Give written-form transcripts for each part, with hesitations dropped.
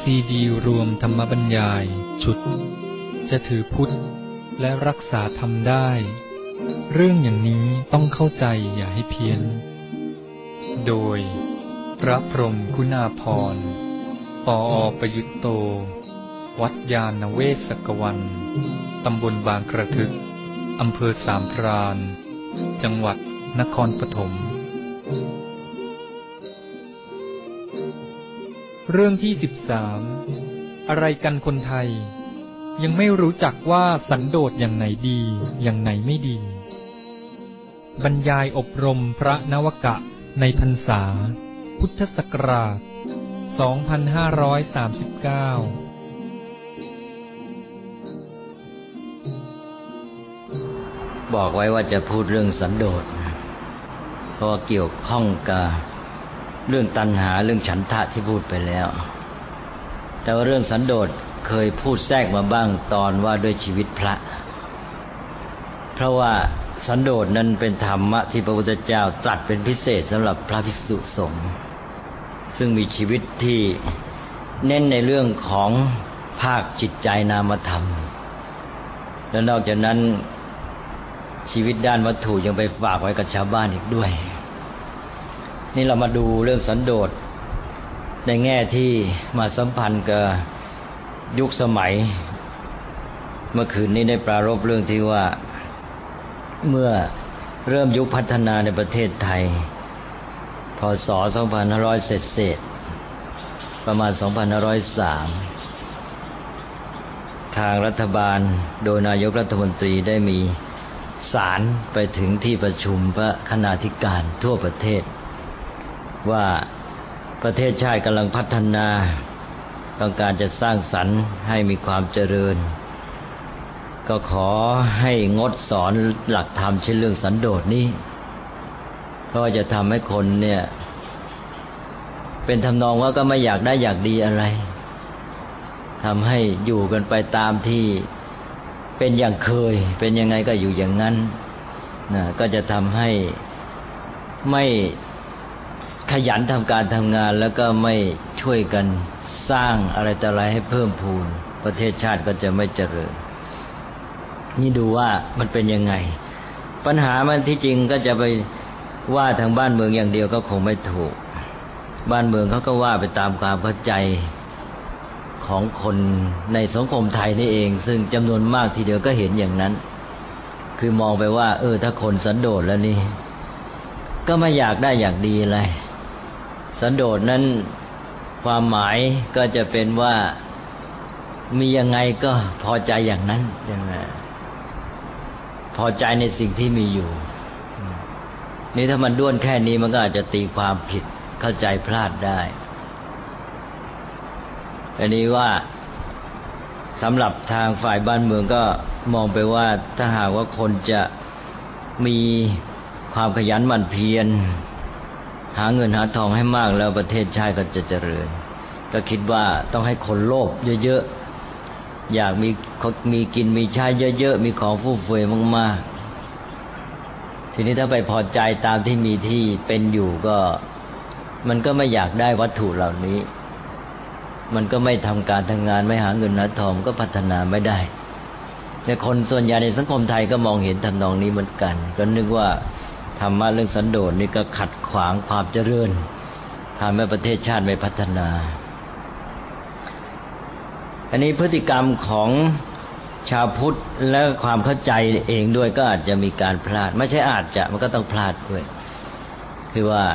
ซีดีรวมธรรมบรรยายชุดจะถือพุทธและรักษาธรรมได้เรื่องอย่างนี้ต้องเข้าใจอย่าให้เพี้ยนโดยพระพรหมคุณาภรณ์ ปอ.ประยุตโตวัดยาณเวศกวันตำบลบางกระทึกอำเภอสามพรานจังหวัดนครปฐมเรื่องที่13อะไรกันคนไทยยังไม่รู้จักว่าสันโดษอย่างไหนดีอย่างไหนไม่ดีบรรยายอบรมพระนวกะในพรรษาพุทธศักราช 2539 บอกไว้ว่าจะพูดเรื่องสันโดษเพราะว่าเกี่ยวข้องกับเรื่องตัณหาเรื่องฉันทะที่พูดไปแล้วแต่ว่าเรื่องสันโดษเคยพูดแทรกมาบ้างตอนว่าด้วยชีวิตพระเพราะว่าสันโดษนั้นเป็นธรรมะที่พระพุทธเจ้าตรัสเป็นพิเศษสำหรับพระภิกษุสงฆ์ซึ่งมีชีวิตที่เน้นในเรื่องของภาคจิตใจนามธรรมและนอกจากนั้นชีวิตด้านวัตถุยังไปฝากไว้กับชาวบ้านอีกด้วยนี่เรามาดูเรื่องสันโดษในแง่ที่มาสัมพันธ์กับยุคสมัยเมื่อคืนนี้ได้ปรารภเรื่องที่ว่าเมื่อเริ่มยุคพัฒนาในประเทศไทยพ.ศ. 2500 เศษประมาณ 2503 ทางรัฐบาลโดยนายกรัฐมนตรีได้มีสารไปถึงที่ประชุมพระคณาธิการทั่วประเทศว่าประเทศชาติกำลังพัฒนาต้องการจะสร้างสรรค์ให้มีความเจริญก็ขอให้งดสอนหลักธรรมเช่นเรื่องสันโดษนี้เพราะว่าจะทำให้คนเนี่ยเป็นทำนองว่าก็ไม่อยากได้อยากดีอะไรทำให้อยู่กันไปตามที่เป็นอย่างเคยเป็นยังไงก็อยู่อย่างนั้นนะก็จะทำให้ไม่ขยันทำการทำงานแล้วก็ไม่ช่วยกันสร้างอะไรต่ออะไรให้เพิ่มพูนประเทศชาติก็จะไม่เจริญนี่ดูว่ามันเป็นยังไงปัญหามันที่จริงก็จะไปว่าทางบ้านเมืองอย่างเดียวก็คงไม่ถูกบ้านเมืองเขาก็ว่าไปตามความเข้าใจของคนในสังคมไทยนี่เองซึ่งจำนวนมากทีเดียวก็เห็นอย่างนั้นคือมองไปว่าถ้าคนสันโดษแล้วนี่ก็ไม่อยากได้อยากดีอะไรสันโดษนั้นความหมายก็จะเป็นว่ามียังไงก็พอใจอย่างนั้นใช่ไหมพอใจในสิ่งที่มีอยู่นี่ถ้ามันด้วนแค่นี้มันก็อาจจะตีความผิดเข้าใจพลาดได้อันนี้ว่าสำหรับทางฝ่ายบ้านเมืองก็มองไปว่าถ้าหากว่าคนจะมีความขยันหมั่นเพียรหาเงินหาทองให้มากแล้วประเทศชาติก็จะเจริญก็คิดว่าต้องให้คนโลภเยอะๆอยากมีกินมีใช้เยอะๆมีของฟุ่มเฟือยมากๆทีนี้ถ้าไปพอใจตามที่มีที่เป็นอยู่ก็มันก็ไม่อยากได้วัตถุเหล่านี้มันก็ไม่ทำการทำงานไม่หาเงินหาทองก็พัฒนาไม่ได้แต่คนส่วนใหญ่ในสังคมไทยก็มองเห็นทำนองนี้เหมือนกันก็นึกว่าธรรมะเรื่องสันโดษนี่ก็ขัดขวางความเจริญทำให้ประเทศชาติไม่พัฒนาอันนี้พฤติกรรมของชาวพุทธและความเข้าใจเองด้วยก็อาจจะมีการพลาดไม่ใช่อาจจะมันก็ต้องพลาดด้วยคือว่า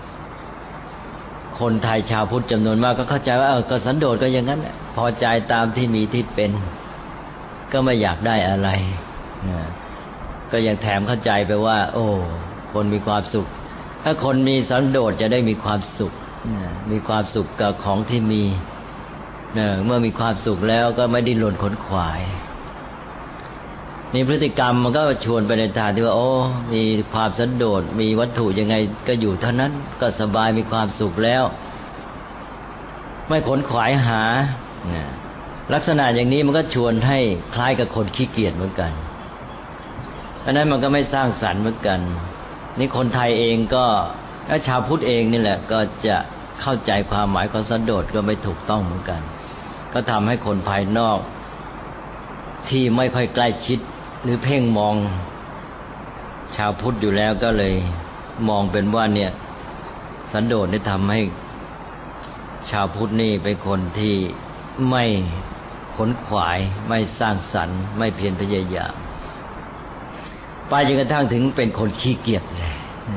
คนไทยชาวพุทธจำนวนมากก็เข้าใจว่าก็สันโดษก็อย่างนั้นพอใจตามที่มีที่เป็นก็ไม่อยากได้อะไรก็ยังแถมเข้าใจไปว่าคนมีความสุขถ้าคนมีสันโดษจะได้มีความสุขมีความสุขกับของที่มีเมื่อมีความสุขแล้วก็ไม่ดิ้นรนขนขวายนี่พฤติกรรมมันก็ชวนไปในทางที่ว่ามีความสันโดษมีวัตถุยังไงก็อยู่เท่านั้นก็สบายมีความสุขแล้วไม่ขนขวายหาลักษณะอย่างนี้มันก็ชวนให้คล้ายกับคนขี้เกียจเหมือนกันอันนั้นมันก็ไม่สร้างสรรค์เหมือนกันนี่คนไทยเองก็และชาวพุทธเองนี่แหละก็จะเข้าใจความหมายของสันโดษก็ไม่ถูกต้องเหมือนกันก็ทำให้คนภายนอกที่ไม่ค่อยใกล้ชิดหรือเพ่งมองชาวพุทธอยู่แล้วก็เลยมองเป็นว่าเนี่ยสันโดษได้ทำให้ชาวพุทธนี่เป็นคนที่ไม่ขนขวายไม่สร้างสรรค์ไม่เพียรพยายามไปจนกระทั่งถึงเป็นคนขี้เกียจเลย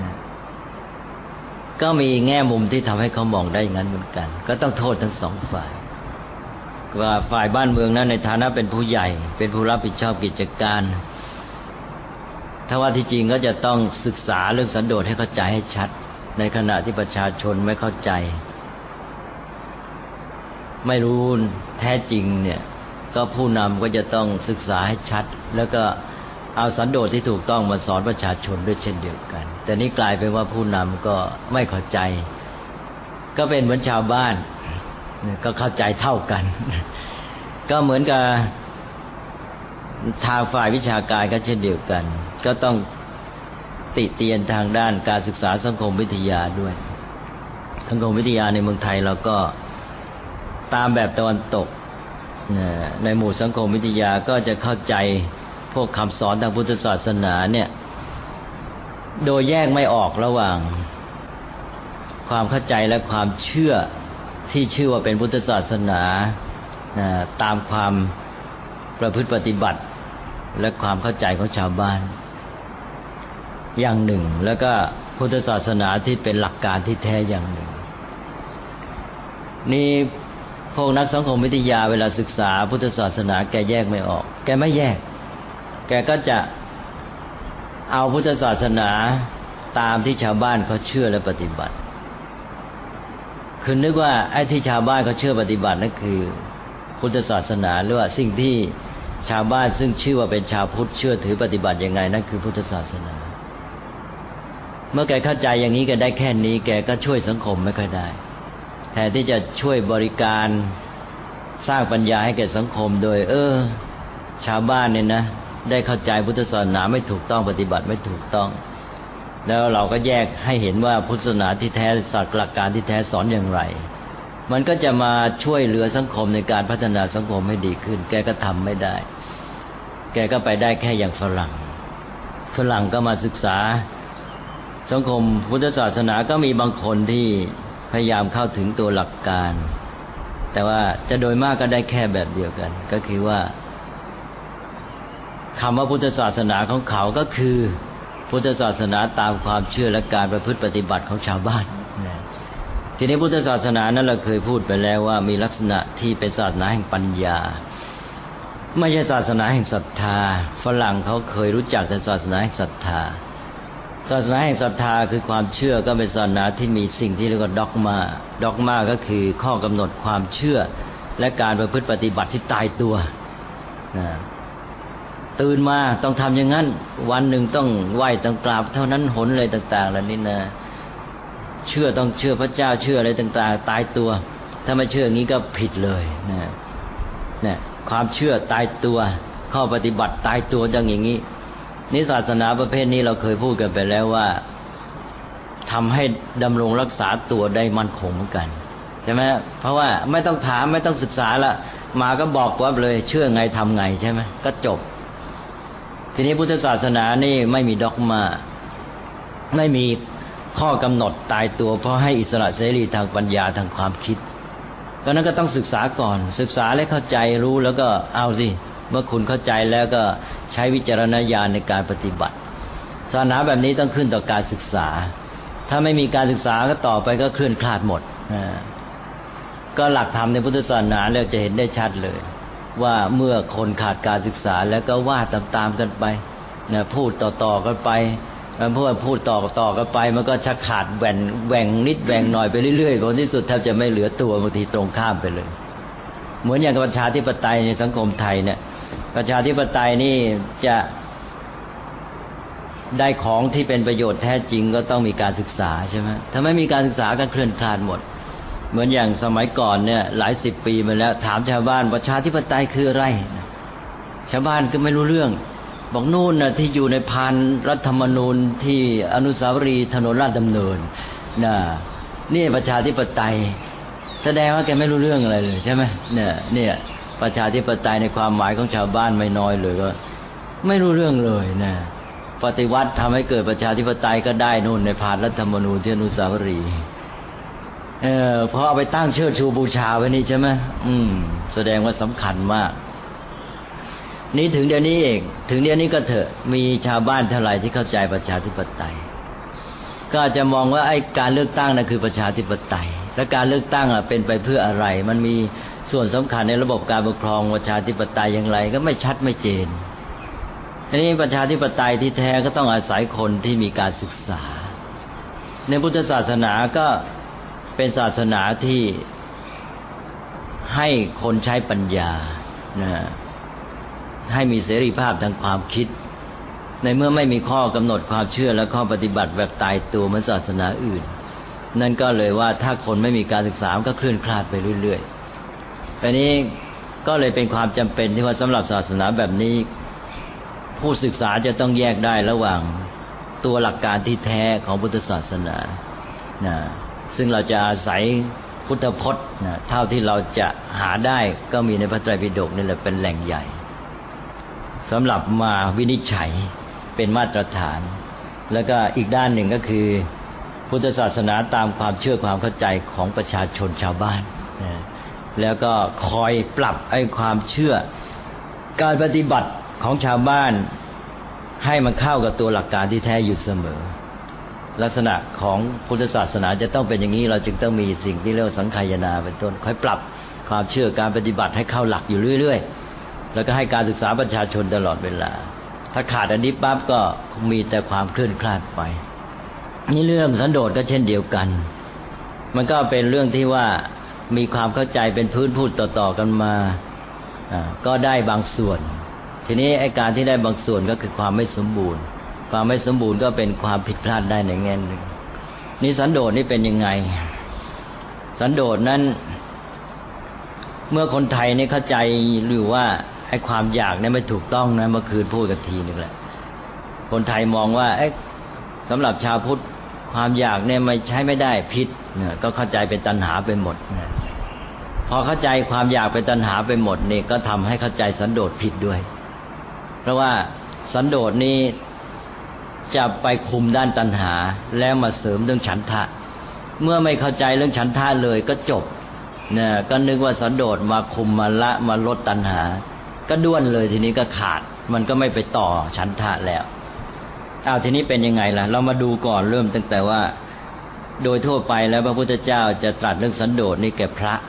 ก็มีแง่มุมที่ทำให้เขามองได้อย่างนั้นเหมือนกันก็ต้องโทษทั้งสองฝ่ายว่าฝ่ายบ้านเมืองนั้นในฐานะเป็นผู้ใหญ่เป็นผู้รับผิดชอบกิจการถ้าว่าที่จริงก็จะต้องศึกษาเรื่องสันโดษให้เข้าใจให้ชัดในขณะที่ประชาชนไม่เข้าใจไม่รู้แท้จริงเนี่ยก็ผู้นำก็จะต้องศึกษาให้ชัดแล้วก็เอาสันโดษที่ถูกต้องมาสอนประชาชนด้วยเช่นเดียวกันแต่นี้กลายเป็นว่าผู้นำก็ไม่เข้าใจก็เป็นเหมือนชาวบ้านก็เข้าใจเท่ากันก็เหมือนกับทางฝ่ายวิชาการก็เช่นเดียวกันก็ต้องติเตียนทางด้านการศึกษาสังคมวิทยาด้วยสังคมวิทยาในเมืองไทยเราก็ตามแบบตะวันตกในหมู่สังคมวิทยาก็จะเข้าใจพวกคำสอนทางพุทธศาสนาเนี่ยโดยแยกไม่ออกระหว่างความเข้าใจและความเชื่อที่ชื่อว่าเป็นพุทธศาสนาตามความประพฤติปฏิบัติและความเข้าใจของชาวบ้านอย่างหนึ่งแล้วก็พุทธศาสนาที่เป็นหลักการที่แท้อย่างหนึ่งนี่พวกนักสังคมวิทยาเวลาศึกษาพุทธศาสนาแกแยกไม่ออกแกไม่แยกแกก็จะเอาพุทธศาสนาตามที่ชาวบ้านเขาเชื่อและปฏิบัติคือนึกว่าไอ้ที่ชาวบ้านเขาเชื่อปฏิบัตินั่นคือพุทธศาสนาหรือว่าสิ่งที่ชาวบ้านซึ่งชื่อว่าเป็นชาวพุทธเชื่อถือปฏิบัติยังไงนั่นคือพุทธศาสนาเมื่อแกเข้าใจอย่างนี้แกได้แค่นี้แกก็ช่วยสังคมไม่ค่อยได้แทนที่จะช่วยบริการสร้างปัญญาให้แก่สังคมโดยชาวบ้านเนี่ยนะได้เข้าใจพุทธศาสนาไม่ถูกต้องปฏิบัติไม่ถูกต้องแล้วเราก็แยกให้เห็นว่าพุทธศาสนาที่แท้หลักการที่แท้สอนอย่างไรมันก็จะมาช่วยเหลือสังคมในการพัฒนาสังคมให้ดีขึ้นแกก็ทำไม่ได้แกก็ไปได้แค่อย่างฝรั่งก็มาศึกษาสังคมพุทธศาสนาก็มีบางคนที่พยายามเข้าถึงตัวหลักการแต่ว่าจะโดยมากก็ได้แค่แบบเดียวกันก็คือว่าคำว่าพุทธศาสนาของเขาก็คือพุทธศาสนาตามความเชื่อและการประพฤติปฏิบัติของชาวบ้านทีนี้พุทธศาสนานั้นเราเคยพูดไปแล้วว่ามีลักษณะที่เป็นศาสนาแห่งปัญญาไม่ใช่ศาสนาแห่งศรัทธาฝรั่งเขาเคยรู้จักแต่ศาสนาแห่งศรัทธาศาสนาแห่งศรัทธาคือความเชื่อก็เป็นศาสนาที่มีสิ่งที่เรียกว่าด็อกมาก็คือข้อกำหนดความเชื่อและการประพฤติปฏิบัติที่ตายตัวตื่นมาต้องทำอย่างนั้นวันหนึ่งต้องไหว้ต้องกราบเท่านั้นหนอะไรต่างๆเหล่านี้นะเชื่อต้องเชื่อพระเจ้าเชื่ออะไรต่างๆตายตัวถ้าไม่เชื่ออย่างนี้ก็ผิดเลยนะความเชื่อตายตัวข้อปฏิบัติตายตัวดังอย่างนี้นี่ศาสนาประเภทนี้เราเคยพูดกันไปแล้วว่าทำให้ดำรงรักษาตัวได้มั่นคงเหมือนกันใช่ไหมเพราะว่าไม่ต้องถามไม่ต้องศึกษาละมาก็บอกว่าเลยเชื่อไงทำไงใช่ไหมก็จบทีนี้พุทธศาสนานี่ไม่มีด็อกมาไม่มีข้อกำหนดตายตัวเพราะให้อิสระเสรีทางปัญญาทางความคิดเพราะนั้นก็ต้องศึกษาก่อนศึกษาและเข้าใจรู้แล้วก็เอาสิเมื่อคุณเข้าใจแล้วก็ใช้วิจารณญาณในการปฏิบัติศาสนาแบบนี้ต้องขึ้นต่อการศึกษาถ้าไม่มีการศึกษาก็ต่อไปก็เคลื่อนคลาดหมดก็หลักธรรมในพุทธศาสนาเราจะเห็นได้ชัดเลยว่าเมื่อคนขาดการศึกษาแล้วก็ว่าตามๆกันไปนะพูดต่อๆกันไปมันพูดต่อกันไปมันก็ชักขาดแหว่งนิดแหว่งหน่อยไปเรื่อยๆผลที่สุดแทบจะไม่เหลือตัวบางทีตรงข้ามไปเลยเหมือนอย่างประชาธิปไตยในสังคมไทยเนี่ยประชาธิปไตยนี่จะได้ของที่เป็นประโยชน์แท้จริงก็ต้องมีการศึกษาใช่ไหมถ้าไม่มีการศึกษาก็เคลื่อนคลาดหมดเหมือนอย่างสมัยก่อนเนี่ยหลายสิบปีมาแล้วถามชาวบ้านประชาธิปไตยคืออะไรชาวบ้านก็ไม่รู้เรื่องบอกนู่นนะที่อยู่ในพานรัฐธรรมนูญที่อนุสาวรีย์ถนนราชดำเนินนี่ประชาธิปไตยแสดงว่าแกไม่รู้เรื่องอะไรเลยใช่ไหมเนี่ยประชาธิปไตยในความหมายของชาวบ้านไม่น้อยเลยก็ไม่รู้เรื่องเลยนะปฏิวัติทำให้เกิดประชาธิปไตยก็ได้นู่นในผ่านรัฐธรรมนูญที่อนุสาวรีย์พอเอาไปตั้งเชิดชูบูชาไว้นี่ใช่ไหมแสดงว่าสำคัญมากนี่ถึงเดี๋ยวนี้เองถึงเดี๋ยวนี้ก็เถอะมีชาวบ้านเท่าไหร่ที่เข้าใจประชาธิปไตยก็อาจจะมองว่าไอ้การเลือกตั้งนั่นคือประชาธิปไตยและการเลือกตั้งเป็นไปเพื่ออะไรมันมีส่วนสำคัญในระบบการปกครองประชาธิปไตยอย่างไรก็ไม่ชัดไม่เจนทีนี้ประชาธิปไตยที่แท้ก็ต้องอาศัยคนที่มีการศึกษาในพุทธศาสนาก็เป็นศาสนาที่ให้คนใช้ปัญญาให้มีเสรีภาพทางความคิดในเมื่อไม่มีข้อกำหนดความเชื่อและข้อปฏิบัติแบบตายตัวเหมือนศาสนาอื่นนั่นก็เลยว่าถ้าคนไม่มีการศึกษาก็เคลื่อนคลาดไปเรื่อยๆอันนี้ก็เลยเป็นความจำเป็นที่ว่าสำหรับศาสนาแบบนี้ผู้ศึกษาจะต้องแยกได้ระหว่างตัวหลักการที่แท้ของพุทธศาสนาซึ่งเราจะอาศัยพุทธพจน์เท่าที่เราจะหาได้ก็มีในพระไตรปิฎกนี่แหละเป็นแหล่งใหญ่สำหรับมาวินิจฉัยเป็นมาตรฐานแล้วก็อีกด้านหนึ่งก็คือพุทธศาสนาตามความเชื่อความเข้าใจของประชาชนชาวบ้านแล้วก็คอยปรับไอ้ความเชื่อการปฏิบัติของชาวบ้านให้มันเข้ากับตัวหลักการที่แท้อยู่เสมอลักษณะของพุทธศาสนาจะต้องเป็นอย่างนี้เราจึงต้องมีสิ่งที่เรียกว่าสังคายนาเป็นต้นคอยปรับความเชื่อการปฏิบัติให้เข้าหลักอยู่เรื่อยๆแล้วก็ให้การศึกษาประชาชนตลอดเวลาถ้าขาดอันนี้ปั๊บก็มีแต่ความเคลื่อนคลาดไปนี่เรื่องสันโดษก็เช่นเดียวกันมันก็เป็นเรื่องที่ว่ามีความเข้าใจเป็นพื้นพูดต่อๆกันมาก็ได้บางส่วนทีนี้ไอ้การที่ได้บางส่วนก็คือความไม่สมบูรณ์ความไม่สมบูรณ์ก็เป็นความผิดพลาดได้ในแง่นึงนี่สันโดษนี่เป็นยังไงสันโดษนั้นเมื่อคนไทยนี่เข้าใจหรือว่าไอ้ความอยากเนี่ยไม่ถูกต้องนะเมื่อคืนพูดกันทีนึงแหละคนไทยมองว่าสำหรับชาวพุทธความอยากเนี่ยไม่ใช้ไม่ได้ผิดก็เข้าใจเป็นตัณหาไปหมดพอเข้าใจความอยากเป็นตัณหาไปหมดนี่ก็ทำให้เข้าใจสันโดษผิดด้วยเพราะว่าสันโดษนี้จะไปคุมด้านตัณหาแล้วมาเสริมเรื่องฉันทะเมื่อไม่เข้าใจเรื่องฉันทะเลยก็จบก็นึกว่าสันโดษมาคุมมาละมาลดตัณหาก็ด้วนเลยทีนี้ก็ขาดมันก็ไม่ไปต่อฉันทะแล้วทีนี้เป็นยังไงล่ะเรามาดูก่อนเริ่มตั้งแต่ว่าโดยทั่วไปแล้วพระพุทธเจ้าจะตรัสเรื่องสันโดษนี่แก่พระ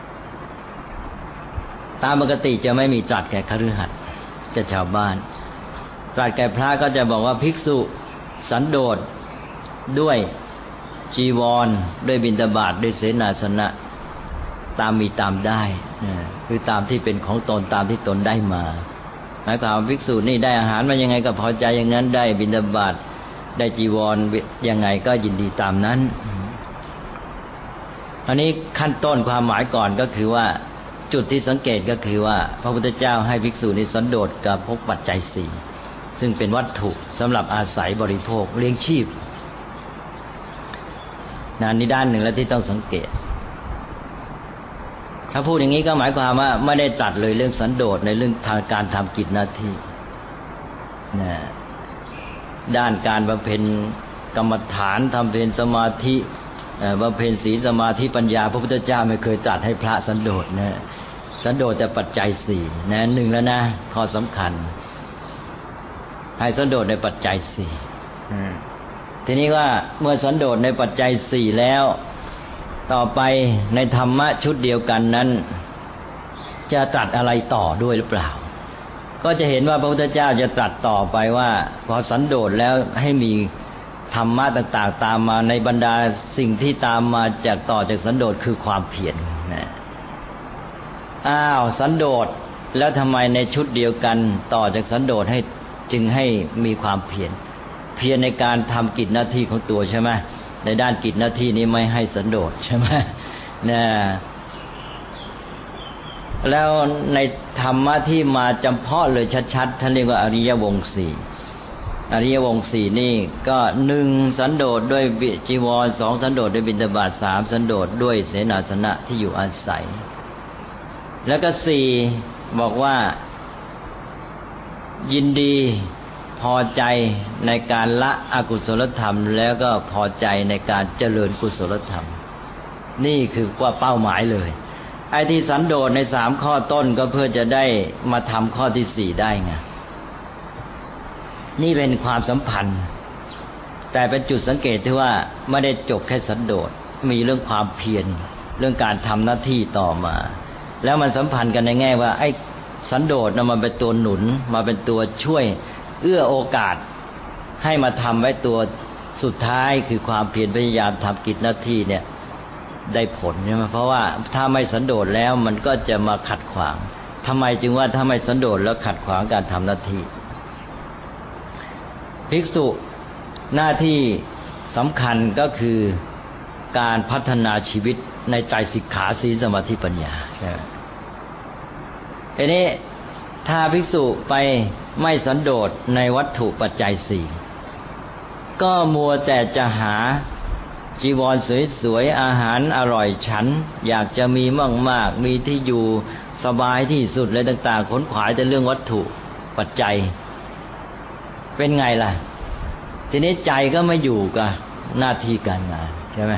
ตามปกติจะไม่มีตรัสแก่คฤหัสถ์แก่ชาวบ้านตรัสแก่พระก็จะบอกว่าภิกษุสันโดษด้วยจีวรด้วยบิณฑบาตด้วยเสนาสนะตามมีตามได้คือตามที่เป็นของตนตามที่ตนได้มาหมายความภิกษุนี่ได้อาหารมายังไงก็พอใจอย่างนั้นได้บิณฑบาตได้จีวรยังไงก็ยินดีตามนั้นอันนี้ขั้นต้นความหมายก่อนก็คือว่าจุดที่สังเกตก็คือว่าพระพุทธเจ้าให้ภิกษุนี่สันโดษกับพกปัจจัยสี่ซึ่งเป็นวัตถุสำหรับอาศัยบริโภคเลี้ยงชีพนี่ด้านหนึ่งแล้วที่ต้องสังเกตถ้าพูดอย่างนี้ก็หมายความว่าไม่ได้ตัดเลยเรื่องสันโดษในเรื่องทางการทำกิจหน้าที่ด้านการบำเพ็ญกรรมฐานทำเพ็ญสมาธิบำเพ็ญศีลสมาธิปัญญาพระพุทธเจ้าไม่เคยตรัสให้พระสันโดษสันโดษแต่ปัจจัยสี่หนึ่งแล้วนะข้อสำคัญให้สันโดษในปัจจัยสี่ทีนี้ว่าเมื่อสันโดษในปัจจัยสี่แล้วต่อไปในธรรมะชุดเดียวกันนั้นจะตรัสอะไรต่อด้วยหรือเปล่าก็จะเห็นว่าพระพุทธเจ้าจะตรัสต่อไปว่าพอสันโดษแล้วให้มีธรรมะต่างๆตามมาในบรรดาสิ่งที่ตามมาจากต่อจากสันโดษคือความเพียรสันโดษแล้วทำไมในชุดเดียวกันต่อจากสันโดษให้จึงให้มีความเพียรในการทำกิจหน้าที่ของตัวใช่ไหมในด้านกิจหน้าที่นี้ไม่ให้สันโดษใช่ไหมแล้วในธรรมะที่มาจำเพาะเลยชัดๆท่านเรียกว่าอริยวงศ์สี่อริยวงศ์4นี่ก็1สันโดษด้วยจีวร2สันโดษด้วยบิณฑบาต3สันโดษด้วยเสนาสนะที่อยู่อาศัยแล้วก็4บอกว่ายินดีพอใจในการละอกุศลธรรมแล้วก็พอใจในการเจริญกุศลธรรมนี่คือว่าเป้าหมายเลยไอ้ที่สันโดษใน3ข้อต้นก็เพื่อจะได้มาทำข้อที่4ได้ไงนี่เป็นความสัมพันธ์แต่เป็นจุดสังเกตที่ว่าไม่ได้จบแค่สันโดษมีเรื่องความเพียรเรื่องการทำหน้าที่ต่อมาแล้วมันสัมพันธ์กันในแง่ว่าไอ้สันโดษมันเป็นตัวหนุนมาเป็นตัวช่วยเอื้อโอกาสให้มาทำไว้ตัวสุดท้ายคือความเพียรพยายามทำกิจหน้าที่เนี่ยได้ผลใช่ไหมเพราะว่าถ้าไม่สันโดษแล้วมันก็จะมาขัดขวางทำไมจึงว่าถ้าไม่สันโดษแล้วขัดขวางการทำหน้าที่ภิกษุหน้าที่สำคัญก็คือการพัฒนาชีวิตในไตรสิกขาศีลสมาธิปัญญาใช่ไหมทีนี้ถ้าภิกษุไปไม่สันโดษในวัตถุปัจจัย4ก็มัวแต่จะหาจีวรสวยๆอาหารอร่อยฉันอยากจะมีมากๆมีที่อยู่สบายที่สุดอะไรต่างๆขนขวายแต่เรื่องวัตถุปัจจัยเป็นไงล่ะทีนี้ใจก็ไม่อยู่กับหน้าที่การงานใช่ไหม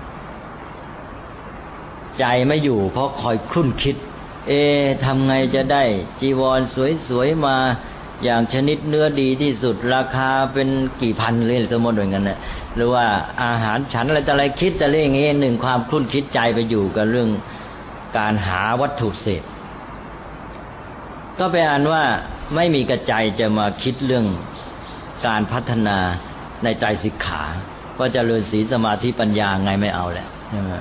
ใจไม่อยู่เพราะคอยครุ่นคิดทำไงจะได้จีวรสวยๆมาอย่างชนิดเนื้อดีที่สุดราคาเป็นกี่พันเลยสมมติอย่างนั้นนะหรือว่าอาหารฉันอะไรแต่อะไรคิดแต่เรื่องอย่างนี้หนึ่งความครุ่นคิดใจไปอยู่กับเรื่องการหาวัตถุเสพก็เป็นอันว่าไม่มีกระใจจะมาคิดเรื่องการพัฒนาในไตรสิกขาว่าเจริญศีลสมาธิปัญญาไงไม่เอาแหละใช่ไหม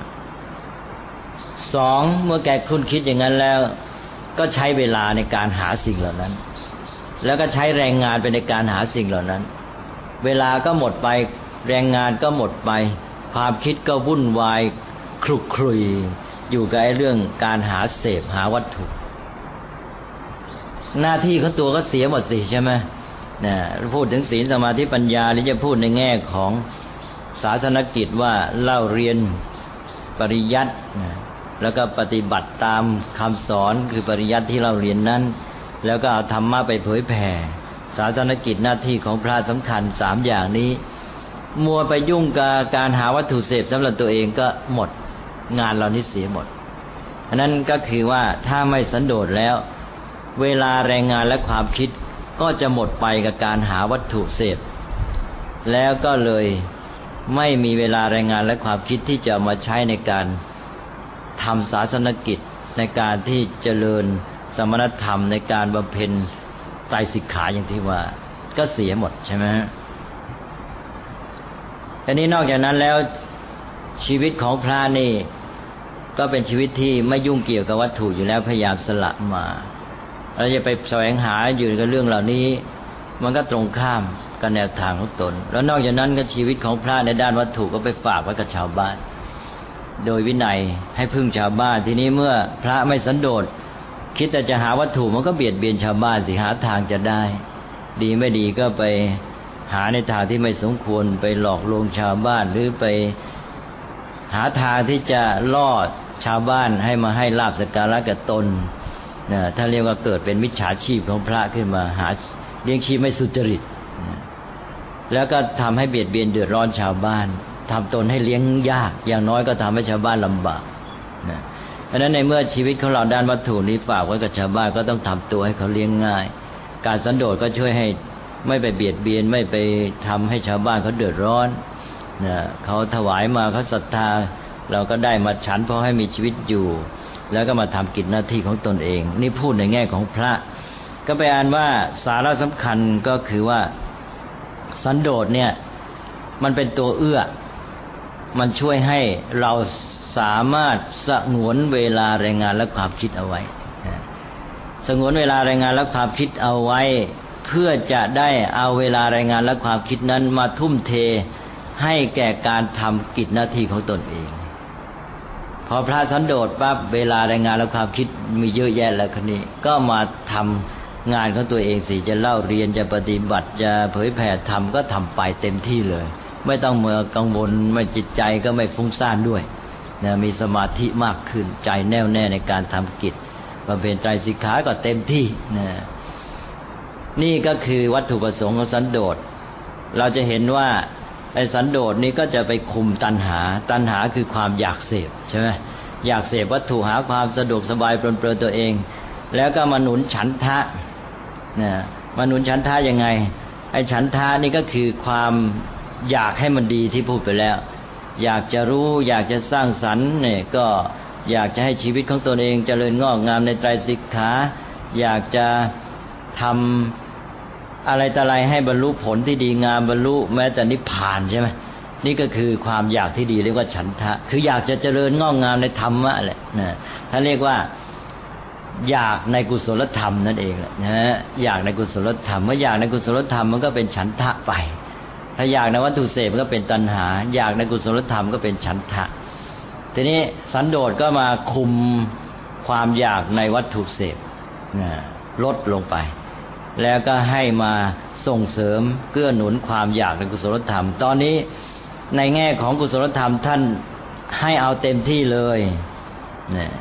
2เมื่อแกครุ่นคิดอย่างนั้นแล้วก็ใช้เวลาในการหาสิ่งเหล่านั้นแล้วก็ใช้แรงงานไปในการหาสิ่งเหล่านั้นเวลาก็หมดไปแรงงานก็หมดไปความคิดก็วุ่นวายคลุกคลุยอยู่กับไอ้เรื่องการหาเสพหาวัตถุหน้าที่ของตัวก็เสียหมดสิใช่ไหมนะพูดถึงศีลสมาธิปัญญาหรือจะพูดในแง่ของศาสนกิจว่าเล่าเรียนปริยัติแล้วก็ปฏิบัติตามคำสอนคือปริยัติที่เราเรียนนั้นแล้วก็เอาธรรมะไปเผยแผ่ศาสนกิจหน้าที่ของพระสำคัญ3อย่างนี้มัวไปยุ่งกับการหาวัตถุเสพสำหรับตัวเองก็หมดงานเรานี้เสียหมดอันนั้นก็คือว่าถ้าไม่สันโดษแล้วเวลาแรงงานและความคิดก็จะหมดไปกับการหาวัตถุเสพแล้วก็เลยไม่มีเวลาแรงงานและความคิดที่จะมาใช้ในการทำศาสนกิจในการที่เจริญสมณธรรมในการบำเพ็ญไตรสิกขาอย่างที่ว่าก็เสียหมดใช่ไหมทีนี้นอกจากนั้นแล้วชีวิตของพระนี่ก็เป็นชีวิตที่ไม่ยุ่งเกี่ยวกับวัตถุอยู่แล้วพยายามสละมาเราจะไปแสวงหาอยู่กับเรื่องเหล่านี้มันก็ตรงข้ามกับแนวทางของตนแล้วนอกจากนั้นก็ชีวิตของพระในด้านวัตถุก็ไปฝากไว้กับชาวบ้านโดยวินัยให้พึ่งชาวบ้านทีนี้เมื่อพระไม่สันโดษคิดแต่จะหาวัตถุมันก็เบียดเบียนชาวบ้านสิหาทางจะได้ดีไม่ดีก็ไปหาในทางที่ไม่สมควรไปหลอกลวงชาวบ้านหรือไปหาทางที่จะล่อชาวบ้านให้มาให้ลาภสักการะกับตนถ้าเรียกว่าเกิดเป็นมิจฉาชีพของพระขึ้นมาหาเลี้ยงชีพไม่สุจริตแล้วก็ทำให้เบียดเบียนเดือดร้อนชาวบ้านทำตนให้เลี้ยงยากอย่างน้อยก็ทำให้ชาวบ้านลำบากเพราะฉะนั้นในเมื่อชีวิตของเราด้านวัตถุนี้ฝากไว้กับชาวบ้านก็ต้องทำตัวให้เขาเลี้ยงง่ายการสันโดษก็ช่วยให้ไม่ไปเบียดเบียนไม่ไปทำให้ชาวบ้านเขาเดือดร้อนเขาถวายมาเขาศรัทธาเราก็ได้มาฉันเพราะให้มีชีวิตอยู่แล้วก็มาทำกิจหน้าที่ของตนเองนี่พูดในแง่ของพระก็ไปอ่านว่าสาระสำคัญก็คือว่าสันโดษเนี่ยมันเป็นตัวเอื้อมันช่วยให้เราสามารถสงวนเวลาแรงงานและความคิดเอาไว้สงวนเวลาแรงงานและความคิดเอาไว้เพื่อจะได้เอาเวลาแรงงานและความคิดนั้นมาทุ่มเทให้แก่การทำกิจหน้าที่ของตนเองพอพระสันโดษปั๊บเวลาแรงงานและความคิดมีเยอะแยะแล้วคนนี้ก็มาทงานของตัวเองสิจะเล่าเรียนจะปฏิบัติจะเผยแผ่ธรรมก็ทำไปเต็มที่เลยไม่ต้องมากังวลไม่จิตใจก็ไม่ฟุ้งซ่านด้วยนะมีสมาธิมากขึ้นใจแน่วแน่ในการทำกิจบำเพ็ญไตรสิกขาก็เต็มที่นะนี่ก็คือวัตถุประสงค์ของสันโดษเราจะเห็นว่าไอ้สันโดษนี้ก็จะไปคุมตัณหาคือความอยากเสพใช่ไหมอยากเสพวัตถุหาความสะดวกสบายปรนเปรอตัวเองแล้วก็มาหนุนฉันทะนะมาหนุนฉันทะยังไงไอ้ฉันทะนี่ก็คือความอยากให้มันดีที่พูดไปแล้วอยากจะรู้อยากจะสร้างสรรค์เนี่ยก็อยากจะให้ชีวิตของตนเองเจริญงอกงามในไตรสิกขาอยากจะทำอะไรต่ออะไรให้บรรลุผลที่ดีงามบรรลุแม้แต่นิพพานใช่ไหมนี่ก็คือความอยากที่ดีเรียกว่าฉันทะคืออยากจะเจริญงอกงามในธรรมะแหละนะท่านเรียกว่าอยากในกุศลธรรมนั่นเองแหละนะอยากในกุศลธรรมเมื่ออยากในกุศลธรรมมันก็เป็นฉันทะไปถ้าอยากในวัตถุเสพก็เป็นตัณหาอยากในกุศลธรรมก็เป็นฉันทะทีนี้สันโดษก็มาคุมความอยากในวัตถุเสพลดลงไปแล้วก็ให้มาส่งเสริมเกื้อหนุนความอยากในกุศลธรรมตอนนี้ในแง่ของกุศลธรรมท่านให้เอาเต็มที่เลยนะ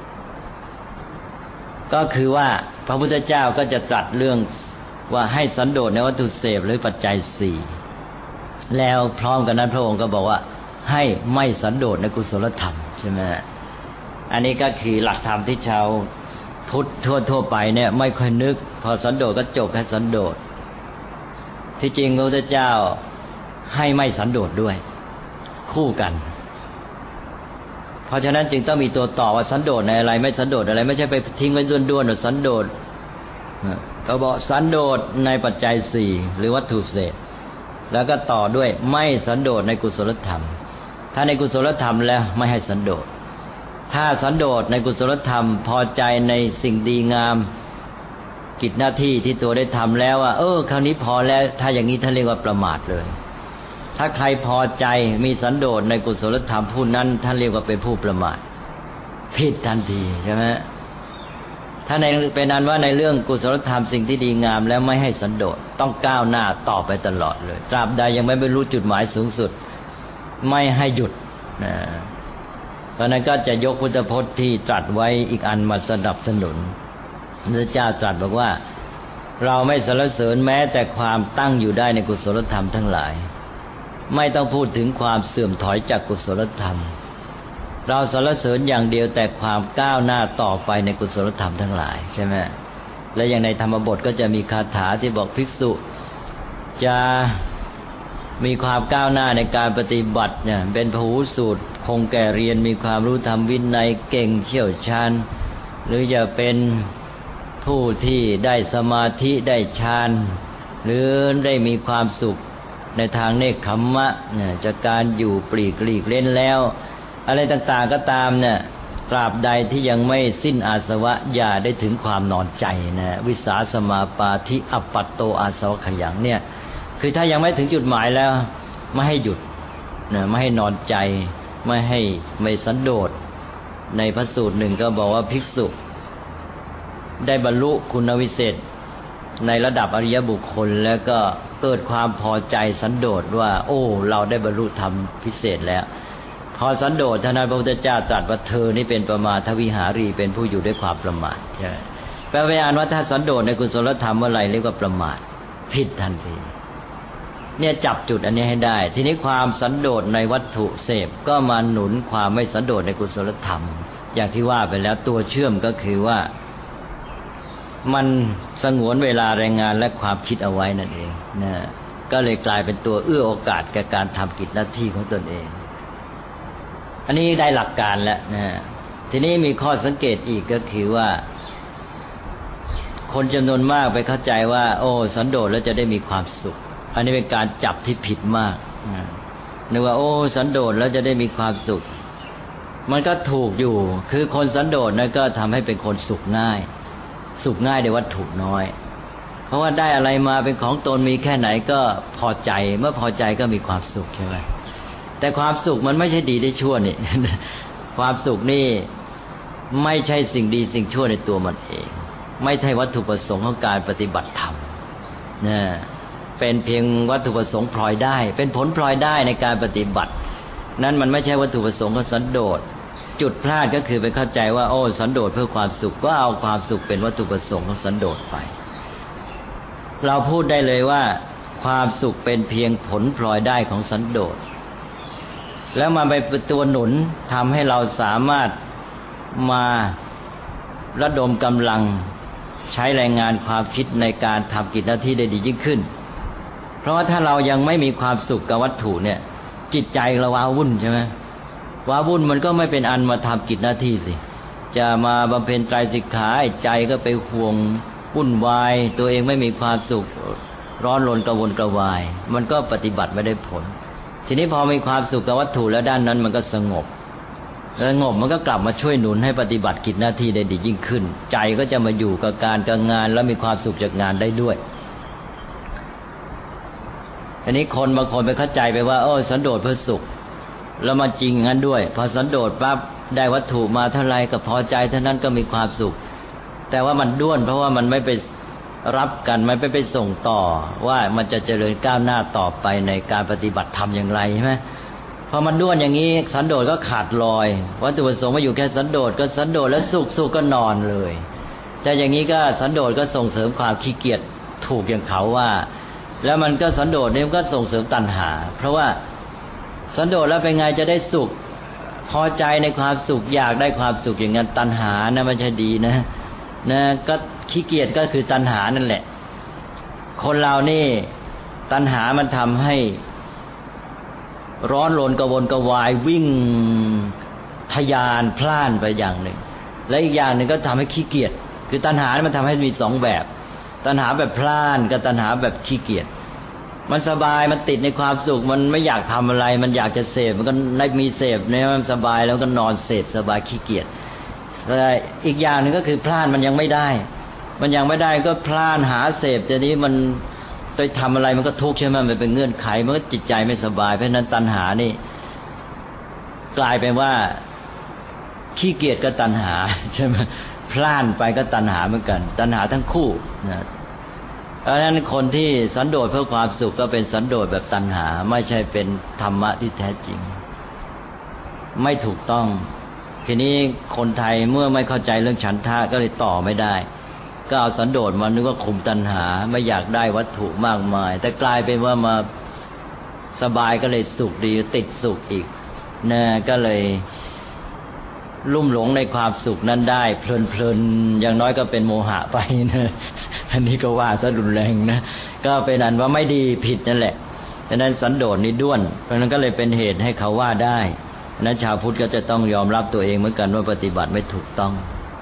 ก็คือว่าพระพุทธเจ้าก็จะตรัสเรื่องว่าให้สันโดษในวัตถุเสพหรือปัจจัยสี่แล้วพร้อมกันนั้นพระองค์ก็บอกว่าให้ไม่สันโดษในกุศลธรรมใช่ไหมอันนี้ก็คือหลักธรรมที่ชาวพุทธทั่วไปเนี่ยไม่ค่อยนึกพอสันโดษก็จบแค่สันโดษที่จริงพระพุทธเจ้าให้ไม่สันโดษด้วยคู่กันเพราะฉะนั้นจึงต้องมีตัวต่อว่าสันโดษในอะไรไม่สันโดษอะไรไม่ใช่ไปทิ้งไว้ด้วนๆว่าสันโดษก็บอกสันโดษในปัจจัยสี่หรือวัตถุเสพแล้วก็ต่อด้วยไม่สันโดษในกุศลธรรมถ้าในกุศลธรรมแล้วไม่ให้สันโดษถ้าสันโดษในกุศลธรรมพอใจในสิ่งดีงามกิจหน้าที่ที่ตัวได้ทำแล้วว่าคราวนี้พอแล้วถ้าอย่างนี้ท่านเรียกว่าประมาทเลยถ้าใครพอใจมีสันโดษในกุศลธรรมผู้นั้นท่านเรียกว่าเป็นผู้ประมาทผิดทันทีใช่ไหมถ้าในเป็นนั้นว่าในเรื่องกุศลธรรมสิ่งที่ดีงามแล้วไม่ให้สันโดษต้องก้าวหน้าต่อไปตลอดเลยตราบใดยังไม่บรรลุจุดหมายสูงสุดไม่ให้หยุดนะเพราะนั้นก็จะยกพุทธพจน์ที่ตรัสไว้อีกอันมาสนับสนุนพระเจ้าตรัสบอกว่าเราไม่สรรเสริญแม้แต่ความตั้งอยู่ได้ในกุศลธรรมทั้งหลายไม่ต้องพูดถึงความเสื่อมถอยจากกุศลธรรมเราสรรเสริญอย่างเดียวแต่ความก้าวหน้าต่อไปในกุศลธรรมทั้งหลายใช่ไหมและอย่างในธรรมบทก็จะมีคาถาที่บอกภิกษุจะมีความก้าวหน้าในการปฏิบัติเนี่ยเป็นพหูสูตรคงแก่เรียนมีความรู้ธรรมวินัยเก่งเชี่ยวชาญหรือจะเป็นผู้ที่ได้สมาธิได้ฌานหรือได้มีความสุขในทางเนกขัมมะจากการอยู่ปลีกหลีกเล่นแล้วอะไรต่างๆก็ตามเนี่ยตราบใดที่ยังไม่สิ้นอาสวะอย่าได้ถึงความนอนใจนะวิสาสมาปาธิอัปปัตโตอาสวะขยังเนี่ยคือถ้ายังไม่ถึงจุดหมายแล้วไม่ให้หยุดนะไม่ให้นอนใจไม่สันโดษในพระสูตรหนึ่งก็บอกว่าภิกษุได้บรรลุคุณวิเศษในระดับอริยบุคคลแล้วก็เกิดความพอใจสันโดษว่าเราได้บรรลุธรรมพิเศษแล้วพอสันโดษท่านพระพุทธเจ้าตรัสว่าเธอนี่เป็นประมาทวิหารีเป็นผู้อยู่ด้วยความประมาทใช่แปลว่าถ้าสันโดษในกุศลธรรมเมื่อไหร่เรียกว่าประมาทผิดทันทีเนี่ยจับจุดอันนี้ให้ได้ทีนี้ความสันโดษในวัตถุเสพก็มาหนุนความไม่สันโดษในกุศลธรรมอย่างที่ว่าไปแล้วตัวเชื่อมก็คือว่ามันสงวนเวลาแรงงานและความคิดเอาไว้นั่นเองนะก็เลยกลายเป็นตัวเอื้อโอกาสแก่การทำกิจหน้าที่ของตนเองอันนี้ได้หลักการแล้วนะทีนี้มีข้อสังเกตอีกก็คือว่าคนจำนวนมากไปเข้าใจว่าสันโดษแล้วจะได้มีความสุขอันนี้เป็นการจับที่ผิดมากนึกว่าสันโดษแล้วจะได้มีความสุขมันก็ถูกอยู่คือคนสันโดษนั้นก็ทำให้เป็นคนสุขง่ายในวัตถุน้อยเพราะว่าได้อะไรมาเป็นของตนมีแค่ไหนก็พอใจเมื่อพอใจก็มีความสุขใช่ไหมแต่ความสุขมันไม่ใช่ดีได้ชั่วนี่ ความสุขนี่ไม่ใช่สิ่งดีสิ่งชั่วในตัวมันเองไม่ใช่วัตถุประสงค์ของการปฏิบัติธรรมนะเป็นเพียงวัตถุประสงค์พลอยได้เป็นผลพลอยได้ในการปฏิบัตินั้นมันไม่ใช่วัตถุประสงค์ของสันโดษจุดพลาดก็คือไปเข้าใจว่าโอ้สันโดษเพื่อความสุขก็เอาความสุขเป็นวัตถุประสงค์ของสันโดษไปเราพูดได้เลยว่าความสุขเป็นเพียงผลพลอยได้ของสันโดษแล้วมาเป็นตัวหนุนทำให้เราสามารถมาระดมกำลังใช้แรงงานความคิดในการทำกิจหน้าที่ได้ดียิ่งขึ้นเพราะว่าถ้าเรายังไม่มีความสุขกับวัตถุเนี่ยจิตใจเราว้าวุ่นใช่ไหมว้าวุ่นมันก็ไม่เป็นอันมาทำกิจหน้าที่สิจะมาบำเพ็ญไตรสิกขาใจก็ไปห่วงวุ่นวายตัวเองไม่มีความสุขร้อนรนกระวนกระวายมันก็ปฏิบัติไม่ได้ผลทีนี้พอมีความสุขกับวัตถุแล้วด้านนั้นมันก็สงบมันก็กลับมาช่วยหนุนให้ปฏิบัติกิจหน้าที่ได้ดียิ่งขึ้นใจก็จะมาอยู่กับการกับงานแล้วมีความสุขจากงานได้ด้วยอันนี้คนบางคนไปเข้าใจไปว่าสันโดษเพื่อสุขแล้วมันจริงงั้นด้วยพอสันโดษปั๊บได้วัตถุมาเท่าไรก็พอใจเท่านั้นก็มีความสุขแต่ว่ามันด้วนเพราะว่ามันไม่ไปรับกันมันไปส่งต่อว่ามันจะเจริญก้าวหน้าต่อไปในการปฏิบัติธรรมอย่างไรใช่ไหมพอมันด้วนอย่างนี้สันโดษก็ขาดลอยวัตถุประสงค์มาอยู่แค่สันโดษก็สันโดษแล้วสุขก็นอนเลยแต่อย่างนี้ก็สันโดษก็ส่งเสริมความขี้เกียจถูกอย่างเขาว่าแล้วมันก็สันโดษนี่มันก็ส่งเสริมตัณหาเพราะว่าสันโดษแล้วเป็นไงจะได้สุขพอใจในความสุขอยากได้ความสุขอย่างนั้นตัณหานะมันจะดีนะก็ขี้เกียจก็คือตัณหานั่นแหละคนเรานี่ตัณหามันทำให้ร้อนรนกระวนกระวายวิ่งทะยานพล่านไปอย่างหนึ่งและอีกอย่างหนึ่งก็ทำให้ขี้เกียจคือตัณหามันทำให้มีสองแบบตัณหาแบบพล่านกับตัณหาแบบขี้เกียจมันสบายมันติดในความสุขมันไม่อยากทำอะไรมันอยากจะเสพมันก็ได้มีเสพเนี่ยมันสบายแล้วก็นอนเสพสบายขี้เกียจแต่อีกอย่างหนึ่งก็คือพล่านมันยังไม่ได้ก็พล่านหาเสพแต่นี้มันไปทำอะไรมันก็ทุกข์ใช่ไหมมันเป็นเงื่อนไขมันก็จิตใจไม่สบายเพราะนั้นตัณหานี่กลายเป็นว่าขี้เกียจก็ตัณหาใช่ไหมพล่านไปก็ตัณหาเหมือนกันตัณหาทั้งคู่นะเพราะฉะนั้นคนที่สันโดษเพื่อความสุขก็เป็นสันโดษแบบตัณหาไม่ใช่เป็นธรรมะที่แท้จริงไม่ถูกต้องทีนี้คนไทยเมื่อไม่เข้าใจเรื่องฉันทะก็เลยต่อไม่ได้ก็เอาสันโดษมานึกว่าคุมตัณหาไม่อยากได้วัตถุมากมายแต่กลายเป็นว่ามาสบายก็เลยสุขดีติดสุขอีกนะก็เลยลุ่มหลงในความสุขนั้นได้เพลินๆอย่างน้อยก็เป็นโมหะไปนะอันนี้ก็ว่าซะรุนแรงนะก็เป็นอันว่าไม่ดีผิดนั่นแหละฉะนั้นสันโดษนี่ด้วนเพราะนั้นก็เลยเป็นเหตุให้เขาว่าได้นั้นชาวพุทธก็จะต้องยอมรับตัวเองเหมือนกันว่าปฏิบัติไม่ถูกต้อง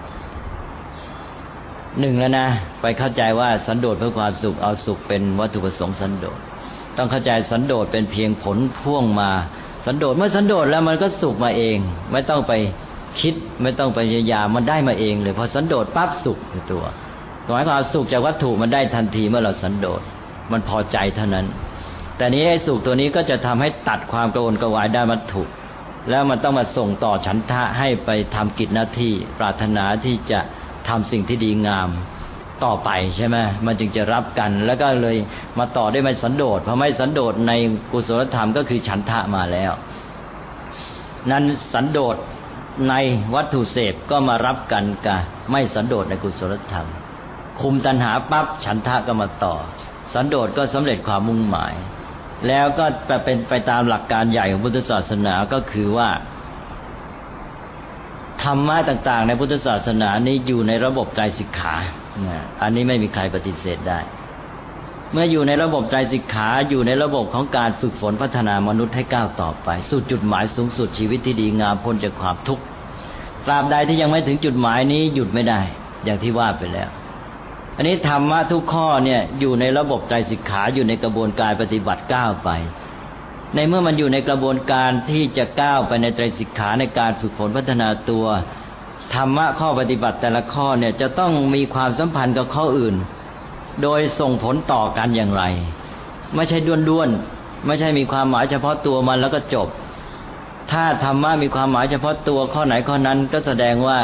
หนึ่งแล้วนะไปเข้าใจว่าสันโดษเพื่อความสุขเอาสุขเป็นวัตถุประสงค์สันโดษต้องเข้าใจสันโดษเป็นเพียงผลพ่วงมาสันโดษเมื่อสันโดษแล้วมันก็สุขมาเองไม่ต้องไปคิดไม่ต้องไปพยายามมันได้มาเองเลยพอสันโดษปั๊บสุขในตัวหมายความสุขจากวัตถุมันได้ทันทีเมื่อเราสันโดษมันพอใจเท่านั้นแต่นี้ไอ้สุขตัวนี้ก็จะทำให้ตัดความกระวนกระวายได้วัตถุแล้วมันต้องมาส่งต่อฉันทะให้ไปทำกิจหน้าที่ปรารถนาที่จะทำสิ่งที่ดีงามต่อไปใช่ไหมมันจึงจะรับกันแล้วก็เลยมาต่อด้วยไม่สันโดษเพราะไม่สันโดษในกุศลธรรมก็คือฉันทะมาแล้วนั้นสันโดษในวัตถุเสพก็มารับกันกับไม่สันโดษในกุศลธรรมคุมตัณหาปั๊บฉันทะก็มาต่อสันโดษก็สำเร็จความมุ่งหมายแล้วก็เป็นไปตามหลักการใหญ่ของพุทธศาสนาก็คือว่าธรรมะต่างๆในพุทธศาสนานี้อยู่ในระบบไตรสิกขาอันนี้ไม่มีใครปฏิเสธได้เมื่ออยู่ในระบบไตรสิกขาอยู่ในระบบของการฝึกฝนพัฒนามนุษย์ให้ก้าวต่อไปสู่จุดหมายสูงสุดชีวิตที่ดีงามพ้นจากความทุกข์ตราบใดที่ยังไม่ถึงจุดหมายนี้หยุดไม่ได้อย่างที่ว่าไปแล้วอันนี้ธรรมะทุกข้อเนี่ยอยู่ในระบบไตรสิกขาอยู่ในกระบวนการปฏิบัติก้าวไปในเมื่อมันอยู่ในกระบวนการที่จะก้าวไปในไตรสิกขาในการฝึกฝนพัฒนาตัวธรรมะข้อปฏิบัติแต่ละข้อเนี่ยจะต้องมีความสัมพันธ์กับข้ออื่นโดยส่งผลต่อกันอย่างไรไม่ใช่ด้วนๆไม่ใช่มีความหมายเฉพาะตัวมันแล้วก็จบถ้าธรรมะมีความหมายเฉพาะตัวข้อไหนข้อนั้นก็แสดงว่า